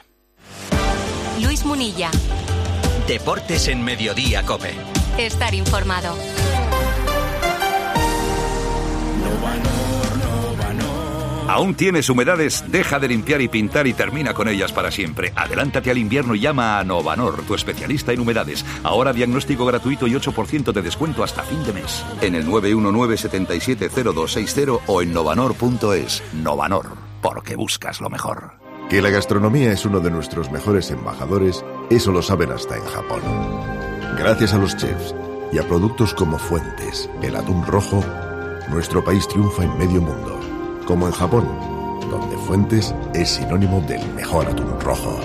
Luis Munilla. Deportes en Mediodía, COPE. Estar informado. ¿Aún tienes humedades? Deja de limpiar y pintar y termina con ellas para siempre. Adelántate al invierno y llama a Novanor, tu especialista en humedades. Ahora diagnóstico gratuito y ocho por ciento de descuento hasta fin de mes. En el nueve uno nueve, siete siete cero dos seis cero o en novanor punto es. Novanor, porque buscas lo mejor. Que la gastronomía es uno de nuestros mejores embajadores, eso lo saben hasta en Japón. Gracias a los chefs y a productos como Fuentes, el atún rojo, nuestro país triunfa en medio mundo. Como en Japón, donde Fuentes es sinónimo del mejor atún rojo.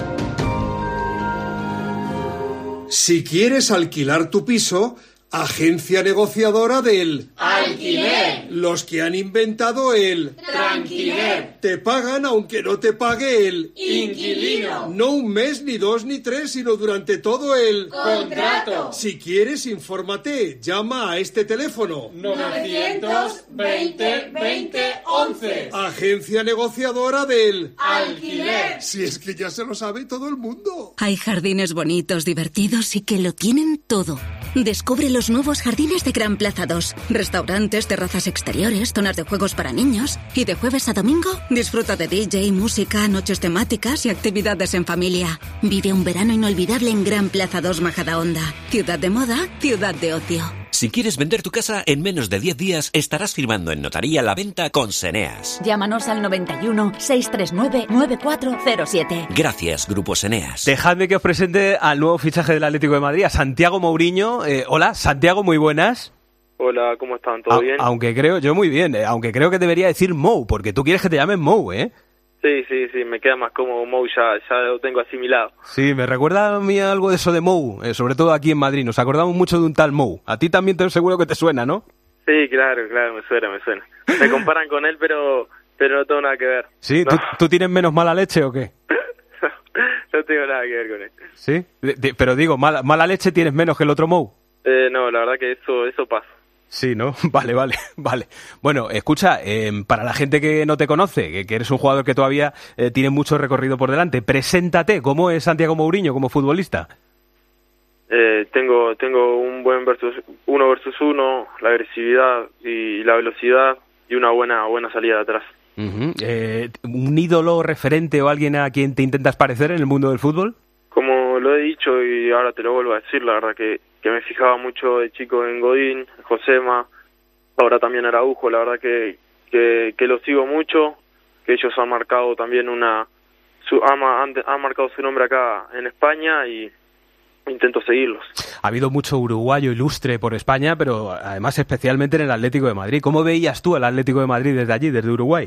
Si quieres alquilar tu piso, agencia negociadora del Alquiler. Los que han inventado el Tranquiler. Te pagan aunque no te pague el Inquilino. No un mes, ni dos, ni tres, sino durante todo el Contrato. Si quieres, infórmate. Llama a este teléfono. novecientos veinte veinte once. Agencia negociadora del Alquiler. Si es que ya se lo sabe todo el mundo. Hay jardines bonitos, divertidos y que lo tienen todo. Descubre los nuevos jardines de Gran Plaza dos. Restaurantes, terrazas exteriores, zonas de juegos para niños. Y de jueves a domingo, disfruta de D J, música, noches temáticas y actividades en familia. Vive un verano inolvidable en Gran Plaza dos Majadahonda. Ciudad de moda, ciudad de ocio. Si quieres vender tu casa, en menos de diez días estarás firmando en notaría la venta con Seneas. Llámanos al noventa y uno, seiscientos treinta y nueve, noventa y cuatro cero siete. Gracias, Grupo Seneas. Dejadme que os presente al nuevo fichaje del Atlético de Madrid, a Santiago Mourinho. Eh, hola, Santiago, muy buenas. Hola, ¿cómo están? ¿Todo a- bien? Aunque creo, yo muy bien, eh, aunque creo que debería decir Mou, porque tú quieres que te llamen Mou, ¿eh? Sí, sí, sí, me queda más cómodo Mou, ya, ya lo tengo asimilado. Sí, me recuerda a mí algo de eso de Mou, eh, sobre todo aquí en Madrid. Nos acordamos mucho de un tal Mou. A ti también te seguro que te suena, ¿no? Sí, claro, claro, me suena, me suena. Me comparan con él, pero pero no tengo nada que ver. Sí, ¿no? ¿tú, ¿tú tienes menos mala leche o qué? No tengo nada que ver con él. Sí, De- de- pero digo, mala, mala leche tienes menos que el otro Mou. Eh, no, la verdad que eso eso pasa. Sí, ¿no? Vale, vale, vale. Bueno, escucha, eh, para la gente que no te conoce, que, que eres un jugador que todavía eh, tiene mucho recorrido por delante, preséntate. ¿Cómo es Santiago Mourinho como futbolista? Eh, tengo tengo un buen versus uno versus uno, la agresividad y la velocidad y una buena buena salida de atrás. Ujú. Eh, ¿Un ídolo, referente o alguien a quien te intentas parecer en el mundo del fútbol? Como lo he dicho y ahora te lo vuelvo a decir, la verdad que, que me fijaba mucho de chico en Godín, Josema, ahora también Araujo, la verdad que, que, que los sigo mucho, que ellos han marcado también una, su, han, han, han marcado su nombre acá en España y intento seguirlos. Ha habido mucho uruguayo ilustre por España, pero además especialmente en el Atlético de Madrid. ¿Cómo veías tú el Atlético de Madrid desde allí, desde Uruguay?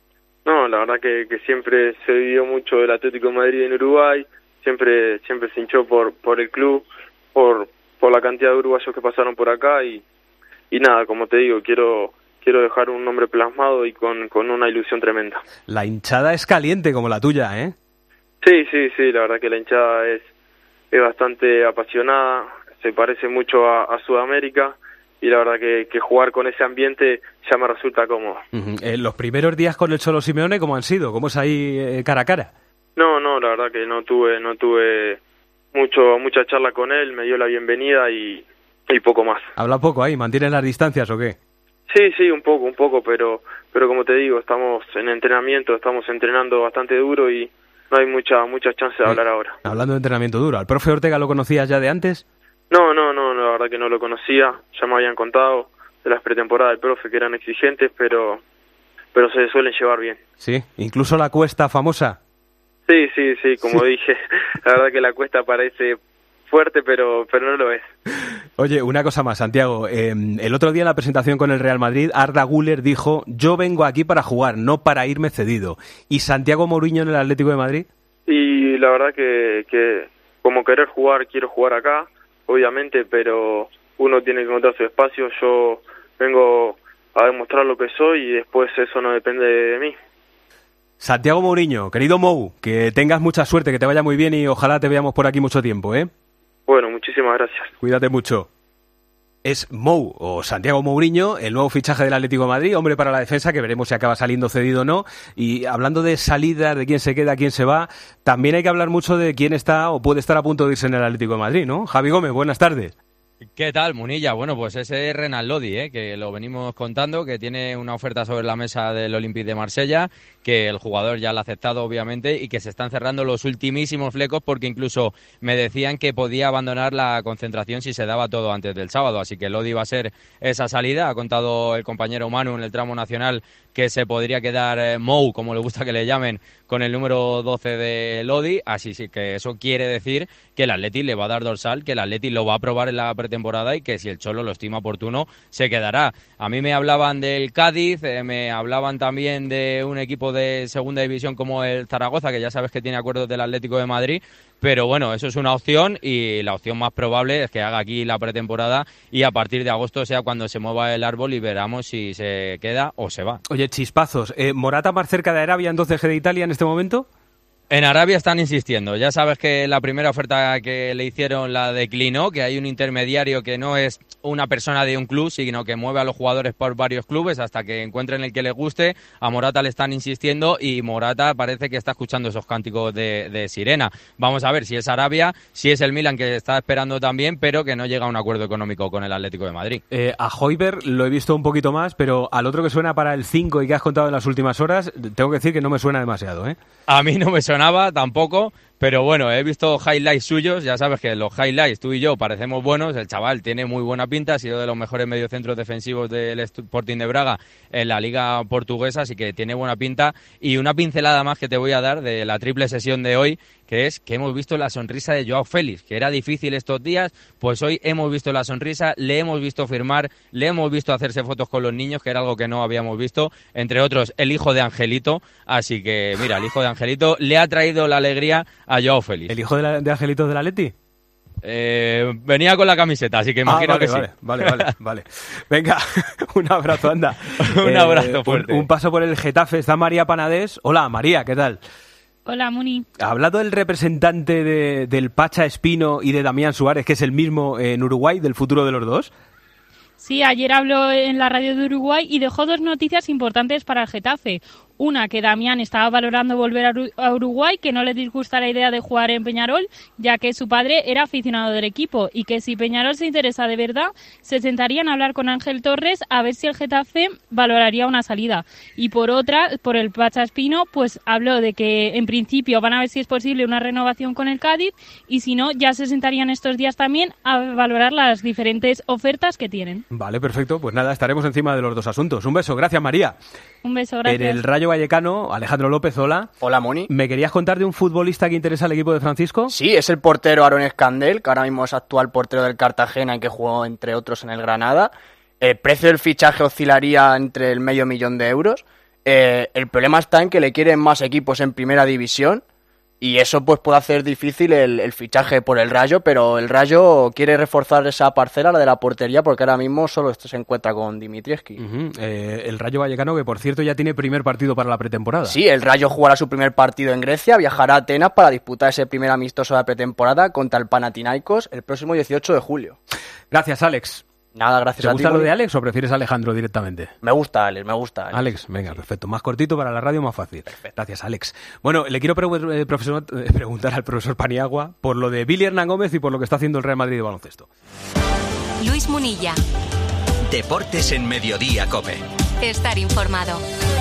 No, la verdad que, que siempre se vivió mucho el Atlético de Madrid en Uruguay, siempre siempre se hinchó por por el club, por por la cantidad de uruguayos que pasaron por acá y y nada, como te digo, quiero quiero dejar un nombre plasmado y con, con una ilusión tremenda. La hinchada es caliente como la tuya, ¿eh? Sí, sí, sí, la verdad que la hinchada es es bastante apasionada, se parece mucho a, a Sudamérica y la verdad que, que jugar con ese ambiente ya me resulta cómodo. Ujú. Eh, los primeros días con el Cholo Simeone, ¿cómo han sido? ¿Cómo es ahí eh, cara a cara? No, no, la verdad que no tuve no tuve mucho mucha charla con él, me dio la bienvenida y, y poco más. ¿Habla poco ahí? ¿Mantienen las distancias o qué? Sí, sí, un poco, un poco, pero pero como te digo, estamos en entrenamiento, estamos entrenando bastante duro y no hay mucha mucha chance de hablar ahora. Hablando de entrenamiento duro, ¿al profe Ortega lo conocías ya de antes? No, no, no, la verdad que no lo conocía, ya me habían contado de las pretemporadas del profe que eran exigentes, pero pero se suelen llevar bien. Sí, incluso la cuesta famosa. Sí, sí, sí, como dije, la verdad que la cuesta parece fuerte, pero pero no lo es. Oye, una cosa más, Santiago. Eh, el otro día en la presentación con el Real Madrid, Arda Güler dijo: yo vengo aquí para jugar, no para irme cedido. ¿Y Santiago Mourinho en el Atlético de Madrid? Y la verdad que, que como querer jugar, quiero jugar acá, obviamente, pero uno tiene que encontrar su espacio. Yo vengo a demostrar lo que soy y después eso no depende de mí. Santiago Mourinho, querido Mou, que tengas mucha suerte, que te vaya muy bien y ojalá te veamos por aquí mucho tiempo, ¿eh? Bueno, muchísimas gracias. Cuídate mucho. Es Mou, o Santiago Mourinho, el nuevo fichaje del Atlético de Madrid, hombre para la defensa, que veremos si acaba saliendo cedido o no. Y hablando de salidas, de quién se queda, quién se va, también hay que hablar mucho de quién está o puede estar a punto de irse en el Atlético de Madrid, ¿no? Javi Gómez, buenas tardes. ¿Qué tal, Munilla? Bueno, pues ese es Renan Lodi, ¿eh? Que lo venimos contando, que tiene una oferta sobre la mesa del Olympique de Marsella, que el jugador ya la ha aceptado, obviamente, y que se están cerrando los ultimísimos flecos porque incluso me decían que podía abandonar la concentración si se daba todo antes del sábado. Así que Lodi va a ser esa salida. Ha contado el compañero Manu en el tramo nacional que se podría quedar eh, Mou, como le gusta que le llamen, con el número doce de Lodi. Así sí que eso quiere decir que el Atleti le va a dar dorsal, que el Atleti lo va a probar en la pretemporada y que si el Cholo lo estima oportuno se quedará. A mí me hablaban del Cádiz, eh, me hablaban también de un equipo de segunda división como el Zaragoza, que ya sabes que tiene acuerdos del Atlético de Madrid, pero bueno, eso es una opción y la opción más probable es que haga aquí la pretemporada y a partir de agosto sea cuando se mueva el árbol y veramos si se queda o se va. Oye, chispazos, ¿eh, ¿Morata más cerca de Arabia entonces que de Italia en este momento? En Arabia están insistiendo. Ya sabes que la primera oferta que le hicieron la declinó, que hay un intermediario que no es una persona de un club, sino que mueve a los jugadores por varios clubes hasta que encuentren el que les guste. A Morata le están insistiendo y Morata parece que está escuchando esos cánticos de, de sirena. Vamos a ver si es Arabia, si es el Milan que está esperando también, pero que no llega a un acuerdo económico con el Atlético de Madrid. Eh, a Højbjerg lo he visto un poquito más, pero al otro que suena para el cinco y que has contado en las últimas horas, tengo que decir que no me suena demasiado, ¿eh? A mí no me sonaba tampoco, pero bueno, he visto highlights suyos, ya sabes que los highlights, tú y yo, parecemos buenos, el chaval tiene muy buena pinta, ha sido de los mejores mediocentros defensivos del Sporting de Braga en la Liga Portuguesa, así que tiene buena pinta. Y una pincelada más que te voy a dar de la triple sesión de hoy, que es que hemos visto la sonrisa de Joao Félix, que era difícil estos días, pues hoy hemos visto la sonrisa, le hemos visto firmar, le hemos visto hacerse fotos con los niños, que era algo que no habíamos visto, entre otros el hijo de Angelito, así que mira, el hijo de Angelito le ha traído la alegría a Joao Félix. ¿El hijo de, la, de Angelito de la Leti? Eh, venía con la camiseta, así que imagino ah, vale, que vale, sí. Vale, vale, vale. Venga, un abrazo, anda. un eh, abrazo fuerte. Un, un paso por el Getafe, está María Panadés. Hola, María, ¿qué tal? Hola, Muni. Ha hablado el representante de, del Pacha Espino y de Damián Suárez, que es el mismo en Uruguay, del futuro de los dos. Sí, ayer habló en la radio de Uruguay y dejó dos noticias importantes para el Getafe. Una, que Damián estaba valorando volver a Uruguay, que no le disgusta la idea de jugar en Peñarol, ya que su padre era aficionado del equipo, y que si Peñarol se interesa de verdad, se sentarían a hablar con Ángel Torres a ver si el Getafe valoraría una salida. Y por otra, por el Pacha Espino, pues habló de que en principio van a ver si es posible una renovación con el Cádiz, y si no, ya se sentarían estos días también a valorar las diferentes ofertas que tienen. Vale, perfecto. Pues nada, estaremos encima de los dos asuntos. Un beso. Gracias, María. Un beso, gracias. En el Rayo Vallecano, Alejandro López, hola. Hola, Moni. ¿Me querías contar de un futbolista que interesa al equipo de Francisco? Sí, es el portero Aaron Escandel, que ahora mismo es actual portero del Cartagena y que jugó, entre otros, en el Granada. El precio del fichaje oscilaría entre el medio millón de euros. Eh, el problema está en que le quieren más equipos en primera división y eso pues puede hacer difícil el, el fichaje por el Rayo, pero el Rayo quiere reforzar esa parcela, la de la portería, porque ahora mismo solo esto se encuentra con Dimitrievski. Uh-huh. eh, el Rayo Vallecano, que por cierto ya tiene primer partido para la pretemporada. Sí, el Rayo jugará su primer partido en Grecia, viajará a Atenas para disputar ese primer amistoso de pretemporada contra el Panathinaikos el próximo dieciocho de julio. Gracias, Alex. Nada, gracias a ti. ¿Te gusta Moni. lo de Alex o prefieres a Alejandro directamente? Me gusta Alex, me gusta Alex. Alex, venga, sí. Perfecto. Más cortito para la radio, más fácil. Perfecto. Gracias, Alex. Bueno, le quiero pre- eh, profesor, eh, preguntar al profesor Paniagua por lo de Billy Hernán Gómez y por lo que está haciendo el Real Madrid de baloncesto. Luis Munilla. Deportes en Mediodía, COPE. Estar informado.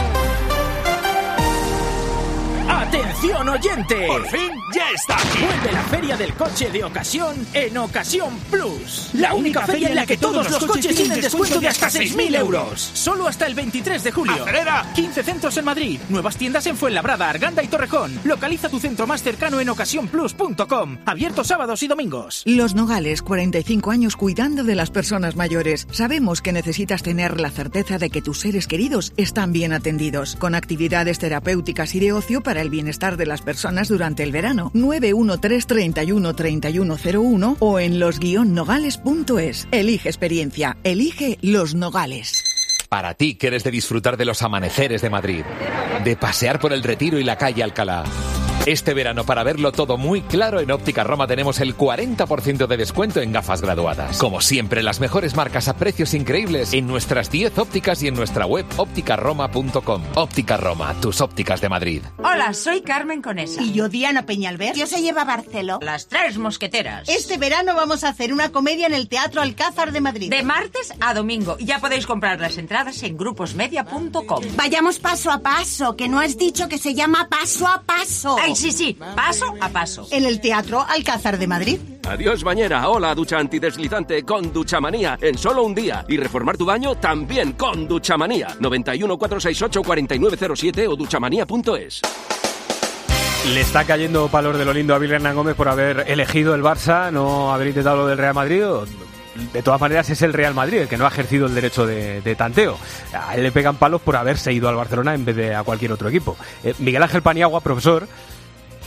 ¡Atención, oyente! ¡Por fin ya está! Vuelve la Feria del Coche de Ocasión en Ocasión Plus. La única feria en la que todos los coches tienen descuento de hasta seis mil euros. Solo hasta el veintitrés de julio. ¡Acelera! quince centros en Madrid. Nuevas tiendas en Fuenlabrada, Arganda y Torrejón. Localiza tu centro más cercano en ocasión plus punto com. Abierto sábados y domingos. Los Nogales, cuarenta y cinco años cuidando de las personas mayores. Sabemos que necesitas tener la certeza de que tus seres queridos están bien atendidos. Con actividades terapéuticas y de ocio para el bienestar de las personas durante el verano. nueve uno tres, treinta y uno, treinta y uno cero uno o en los guion nogales punto es. Elige experiencia. Elige Los Nogales. Para ti que eres de disfrutar de los amaneceres de Madrid, de pasear por el Retiro y la calle Alcalá. Este verano, para verlo todo muy claro, en Óptica Roma tenemos el cuarenta por ciento de descuento en gafas graduadas. Como siempre, las mejores marcas a precios increíbles en nuestras diez ópticas y en nuestra web óptica roma punto com. Óptica Roma, tus ópticas de Madrid. Hola, soy Carmen Conesa. Y yo, Diana Peñalver. ¿Qué se lleva a Barceló? Las tres mosqueteras. Este verano vamos a hacer una comedia en el Teatro Alcázar de Madrid. De martes a domingo. Ya podéis comprar las entradas en gruposmedia punto com. Vayamos paso a paso, que no has dicho que se llama Paso a Paso. Ay, sí, sí, paso a paso. En el Teatro Alcázar de Madrid. Adiós, bañera. Hola, ducha antideslizante con Duchamanía en solo un día. Y reformar tu baño también con Duchamanía. noventa y uno, cuatrocientos sesenta y ocho, cuarenta y nueve cero siete o duchamanía punto es. Le está cayendo palos de lo lindo a Billy Hernán Gómez por haber elegido el Barça, no haber intentado lo del Real Madrid. De todas maneras es el Real Madrid el que no ha ejercido el derecho de, de tanteo. A él le pegan palos por haberse ido al Barcelona en vez de a cualquier otro equipo. Eh, Miguel Ángel Paniagua, profesor.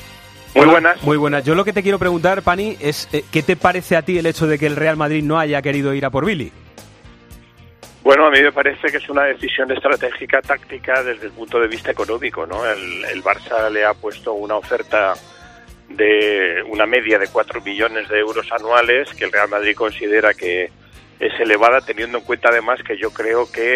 Muy buenas. Muy buenas. Yo lo que te quiero preguntar, Pani, es eh, ¿qué te parece a ti el hecho de que el Real Madrid no haya querido ir a por Billy? Bueno, a mí me parece que es una decisión estratégica, táctica, desde el punto de vista económico, ¿no? El, el Barça le ha puesto una oferta de una media de cuatro millones de euros anuales, que el Real Madrid considera que es elevada, teniendo en cuenta además que yo creo que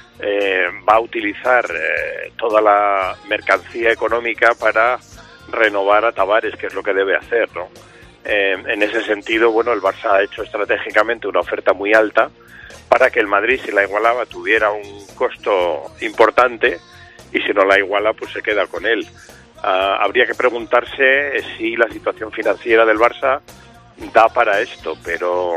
eh, va a utilizar eh, toda la mercancía económica para renovar a Tavares, que es lo que debe hacer, ¿no? Eh, en ese sentido, bueno, el Barça ha hecho estratégicamente una oferta muy alta para que el Madrid, si la igualaba, tuviera un costo importante, y si no la iguala, pues se queda con él. Uh, habría que preguntarse si la situación financiera del Barça da para esto, pero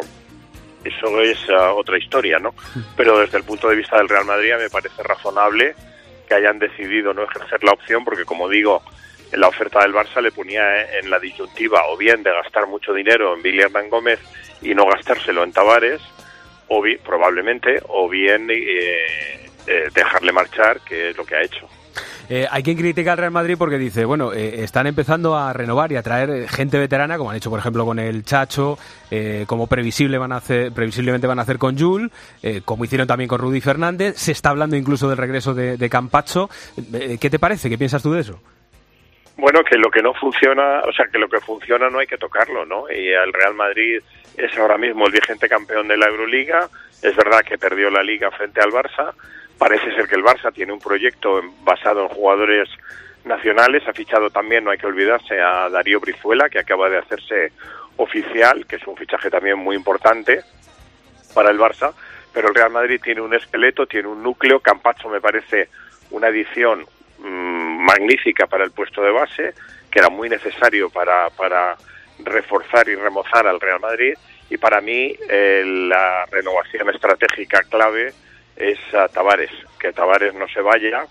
eso es uh, otra historia, ¿no? Pero desde el punto de vista del Real Madrid me parece razonable que hayan decidido no ejercer la opción, porque como digo, en la oferta del Barça le ponía en la disyuntiva o bien de gastar mucho dinero en Billy Hernán Gómez y no gastárselo en Tavares, o bien, probablemente, o bien eh, eh, dejarle marchar, que es lo que ha hecho. Eh, hay quien critica al Real Madrid porque dice, bueno, eh, están empezando a renovar y a traer gente veterana, como han hecho, por ejemplo, con el Chacho, eh, como previsible van a hacer, previsiblemente van a hacer con Jul, eh, como hicieron también con Rudy Fernández. Se está hablando incluso del regreso de, de Campacho. Eh, ¿Qué te parece? ¿Qué piensas tú de eso? Bueno, que lo que no funciona, o sea, que lo que funciona no hay que tocarlo, ¿no? Y el Real Madrid es ahora mismo el vigente campeón de la Euroliga. Es verdad que perdió la Liga frente al Barça. Parece ser que el Barça tiene un proyecto basado en jugadores nacionales. Ha fichado también, no hay que olvidarse, a Darío Brizuela, que acaba de hacerse oficial, que es un fichaje también muy importante para el Barça. Pero el Real Madrid tiene un esqueleto, tiene un núcleo. Campacho me parece una adición mmm, magnífica para el puesto de base, que era muy necesario para, para reforzar y remozar al Real Madrid. Y para mí eh, la renovación estratégica clave es a Tavares, que Tavares no se vaya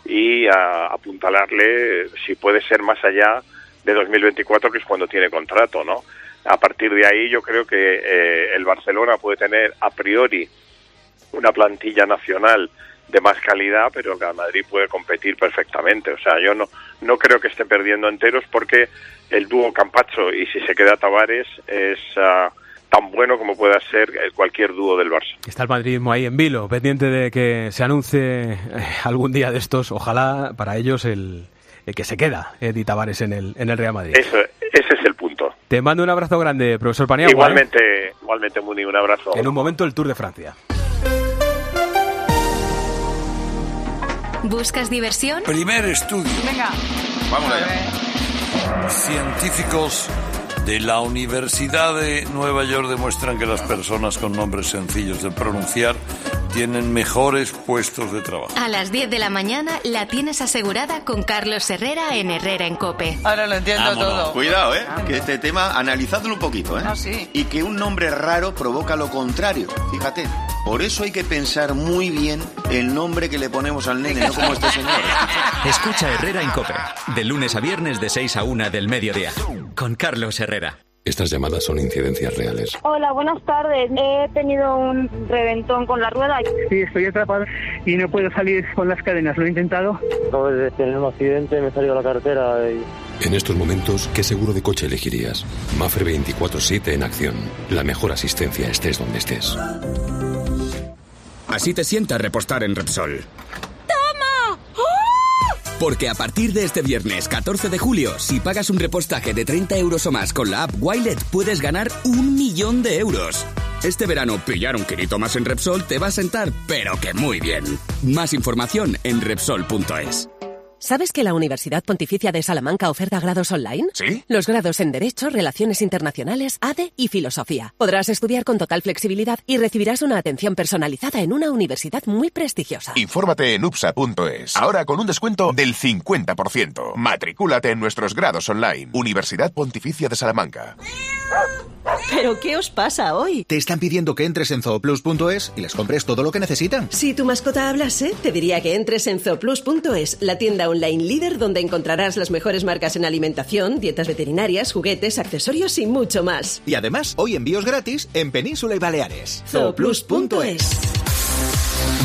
y a apuntalarle, si puede ser más allá de dos mil veinticuatro, que es cuando tiene contrato, ¿no? A partir de ahí yo creo que eh, el Barcelona puede tener a priori una plantilla nacional de más calidad, pero el Real Madrid puede competir perfectamente. O sea, yo no no creo que esté perdiendo enteros, porque el dúo Campacho, y si se queda Tavares, es Uh, tan bueno como pueda ser cualquier dúo del Barça. Está el madridismo ahí en vilo, pendiente de que se anuncie algún día de estos, ojalá para ellos el, el que se queda, Edi Tavares en el, en el Real Madrid. Eso, ese es el punto. Te mando un abrazo grande, profesor Paniagua. Igualmente, ¿eh? igualmente, Muni, un abrazo. En un momento el Tour de Francia. ¿Buscas diversión? Primer estudio. Venga. Vamos allá. Científicos de la Universidad de Nueva York demuestran que las personas con nombres sencillos de pronunciar tienen mejores puestos de trabajo. A las diez de la mañana la tienes asegurada con Carlos Herrera en Herrera en COPE. Ahora lo entiendo Vámonos. todo. Cuidado, ¿eh? Que este tema, analizadlo un poquito, ¿eh? Ah, sí. Y que un nombre raro provoca lo contrario, fíjate. Por eso hay que pensar muy bien el nombre que le ponemos al nene, no como este señor. Escucha Herrera en COPE, de lunes a viernes de seis a una del mediodía, con Carlos Herrera. Estas llamadas son incidencias reales. Hola, buenas tardes. He tenido un reventón con la rueda. Sí, estoy atrapado y no puedo salir con las cadenas. Lo he intentado. Acabo de tener un accidente, me he salido a la carretera y... En estos momentos, ¿qué seguro de coche elegirías? Mafre veinticuatro siete en acción. La mejor asistencia estés donde estés. Así te sienta repostar en Repsol. ¡Toma! ¡Oh! Porque a partir de este viernes catorce de julio, si pagas un repostaje de treinta euros o más con la app Wilet, puedes ganar un millón de euros. Este verano, pillar un kilito más en Repsol te va a sentar, pero que muy bien. Más información en Repsol punto es. ¿Sabes que la Universidad Pontificia de Salamanca oferta grados online? ¿Sí? Los grados en Derecho, Relaciones Internacionales, A D E y Filosofía. Podrás estudiar con total flexibilidad y recibirás una atención personalizada en una universidad muy prestigiosa. Infórmate en U P S A punto es. Ahora con un descuento del cincuenta por ciento. Matricúlate en nuestros grados online. Universidad Pontificia de Salamanca. ¿Pero qué os pasa hoy? Te están pidiendo que entres en zooplus punto es y les compres todo lo que necesitan. Si tu mascota hablase, te diría que entres en zooplus punto es, la tienda online líder donde encontrarás las mejores marcas en alimentación, dietas veterinarias, juguetes, accesorios y mucho más. Y además, hoy envíos gratis en Península y Baleares. zooplus punto es.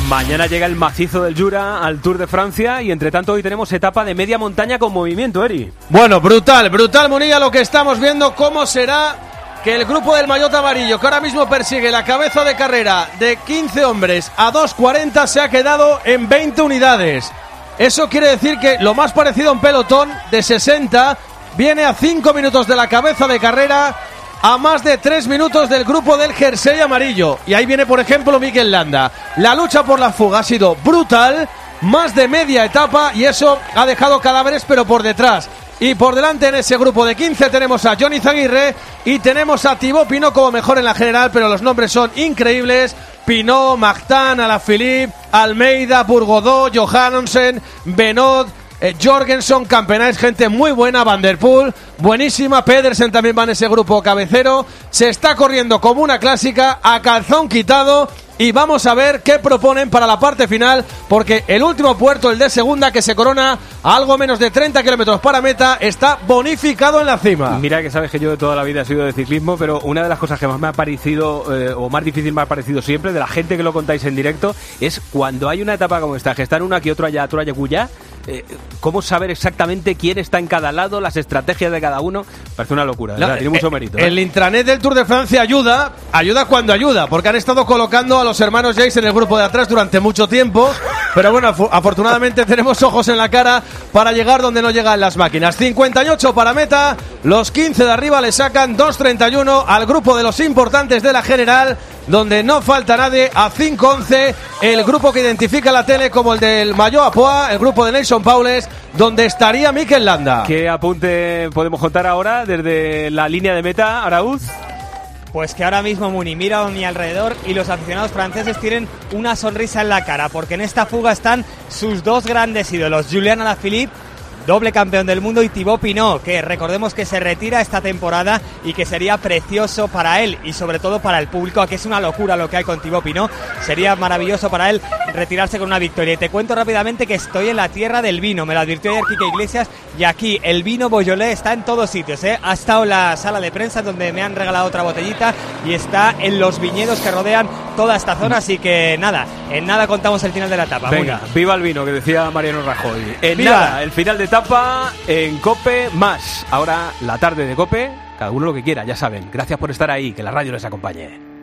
Mañana llega el macizo del Jura al Tour de Francia y entre tanto hoy tenemos etapa de media montaña con movimiento, Eri. Bueno, brutal, brutal, Munilla, lo que estamos viendo, cómo será que el grupo del maillot amarillo, que ahora mismo persigue la cabeza de carrera de quince hombres a dos cuarenta, se ha quedado en veinte unidades. Eso quiere decir que lo más parecido a un pelotón de sesenta viene a cinco minutos de la cabeza de carrera, a más de tres minutos del grupo del jersey amarillo. Y ahí viene, por ejemplo, Mikel Landa. La lucha por la fuga ha sido brutal, más de media etapa, y eso ha dejado cadáveres, pero por detrás. Y por delante en ese grupo de quince tenemos a Johnny Zaguirre y tenemos a Thibaut Pinot como mejor en la general, pero los nombres son increíbles. Pinot, Magtan, Alaphilippe, Almeida, Bourgodeau, Johansen, Benoit, eh, Jorgensen, Campenais, gente muy buena, Van der Poel, buenísima, Pedersen también va en ese grupo cabecero. Se está corriendo como una clásica, a calzón quitado. Y vamos a ver qué proponen para la parte final, porque el último puerto, el de segunda, que se corona a algo menos de treinta kilómetros para meta, está bonificado en la cima. Mira que sabes que yo de toda la vida he sido de ciclismo, pero una de las cosas que más me ha parecido, eh, o más difícil me ha parecido siempre, de la gente que lo contáis en directo, es cuando hay una etapa como esta, que está en una aquí, otro allá, otro allá, cuya, eh, cómo saber exactamente quién está en cada lado, las estrategias de cada uno. Parece una locura, no, tiene mucho mérito. ¿eh? El intranet del Tour de Francia ayuda, ayuda cuando ayuda, porque han estado colocando a los hermanos Jace en el grupo de atrás durante mucho tiempo, pero bueno, afortunadamente tenemos ojos en la cara para llegar donde no llegan las máquinas. cincuenta y ocho para meta, los quince de arriba le sacan dos treinta y uno al grupo de los importantes de la general, donde no falta nadie, a cinco once, el grupo que identifica la tele como el del Maillot Apoa, el grupo de Nelson Paules, donde estaría Mikel Landa. ¿Qué apunte podemos contar ahora desde la línea de meta, Arauz? Pues que ahora mismo Muni mira a mi alrededor y los aficionados franceses tienen una sonrisa en la cara, porque en esta fuga están sus dos grandes ídolos, Julian Alaphilippe, doble campeón del mundo, y Thibaut Pinot, que recordemos que se retira esta temporada y que sería precioso para él y sobre todo para el público, que es una locura lo que hay con Thibaut Pinot. Sería maravilloso para él retirarse con una victoria. Y te cuento rápidamente que estoy en la tierra del vino, me lo advirtió ayer Quique Iglesias, y aquí el vino Beaujolais está en todos sitios, ¿eh? Ha estado en la sala de prensa donde me han regalado otra botellita y está en los viñedos que rodean toda esta zona, así que nada, en nada contamos el final de la etapa. Venga, Muy. viva el vino, que decía Mariano Rajoy. En ¡Viva! Nada, el final de etapa en COPE más. Ahora la tarde de COPE, cada uno lo que quiera, ya saben. Gracias por estar ahí, que la radio les acompañe.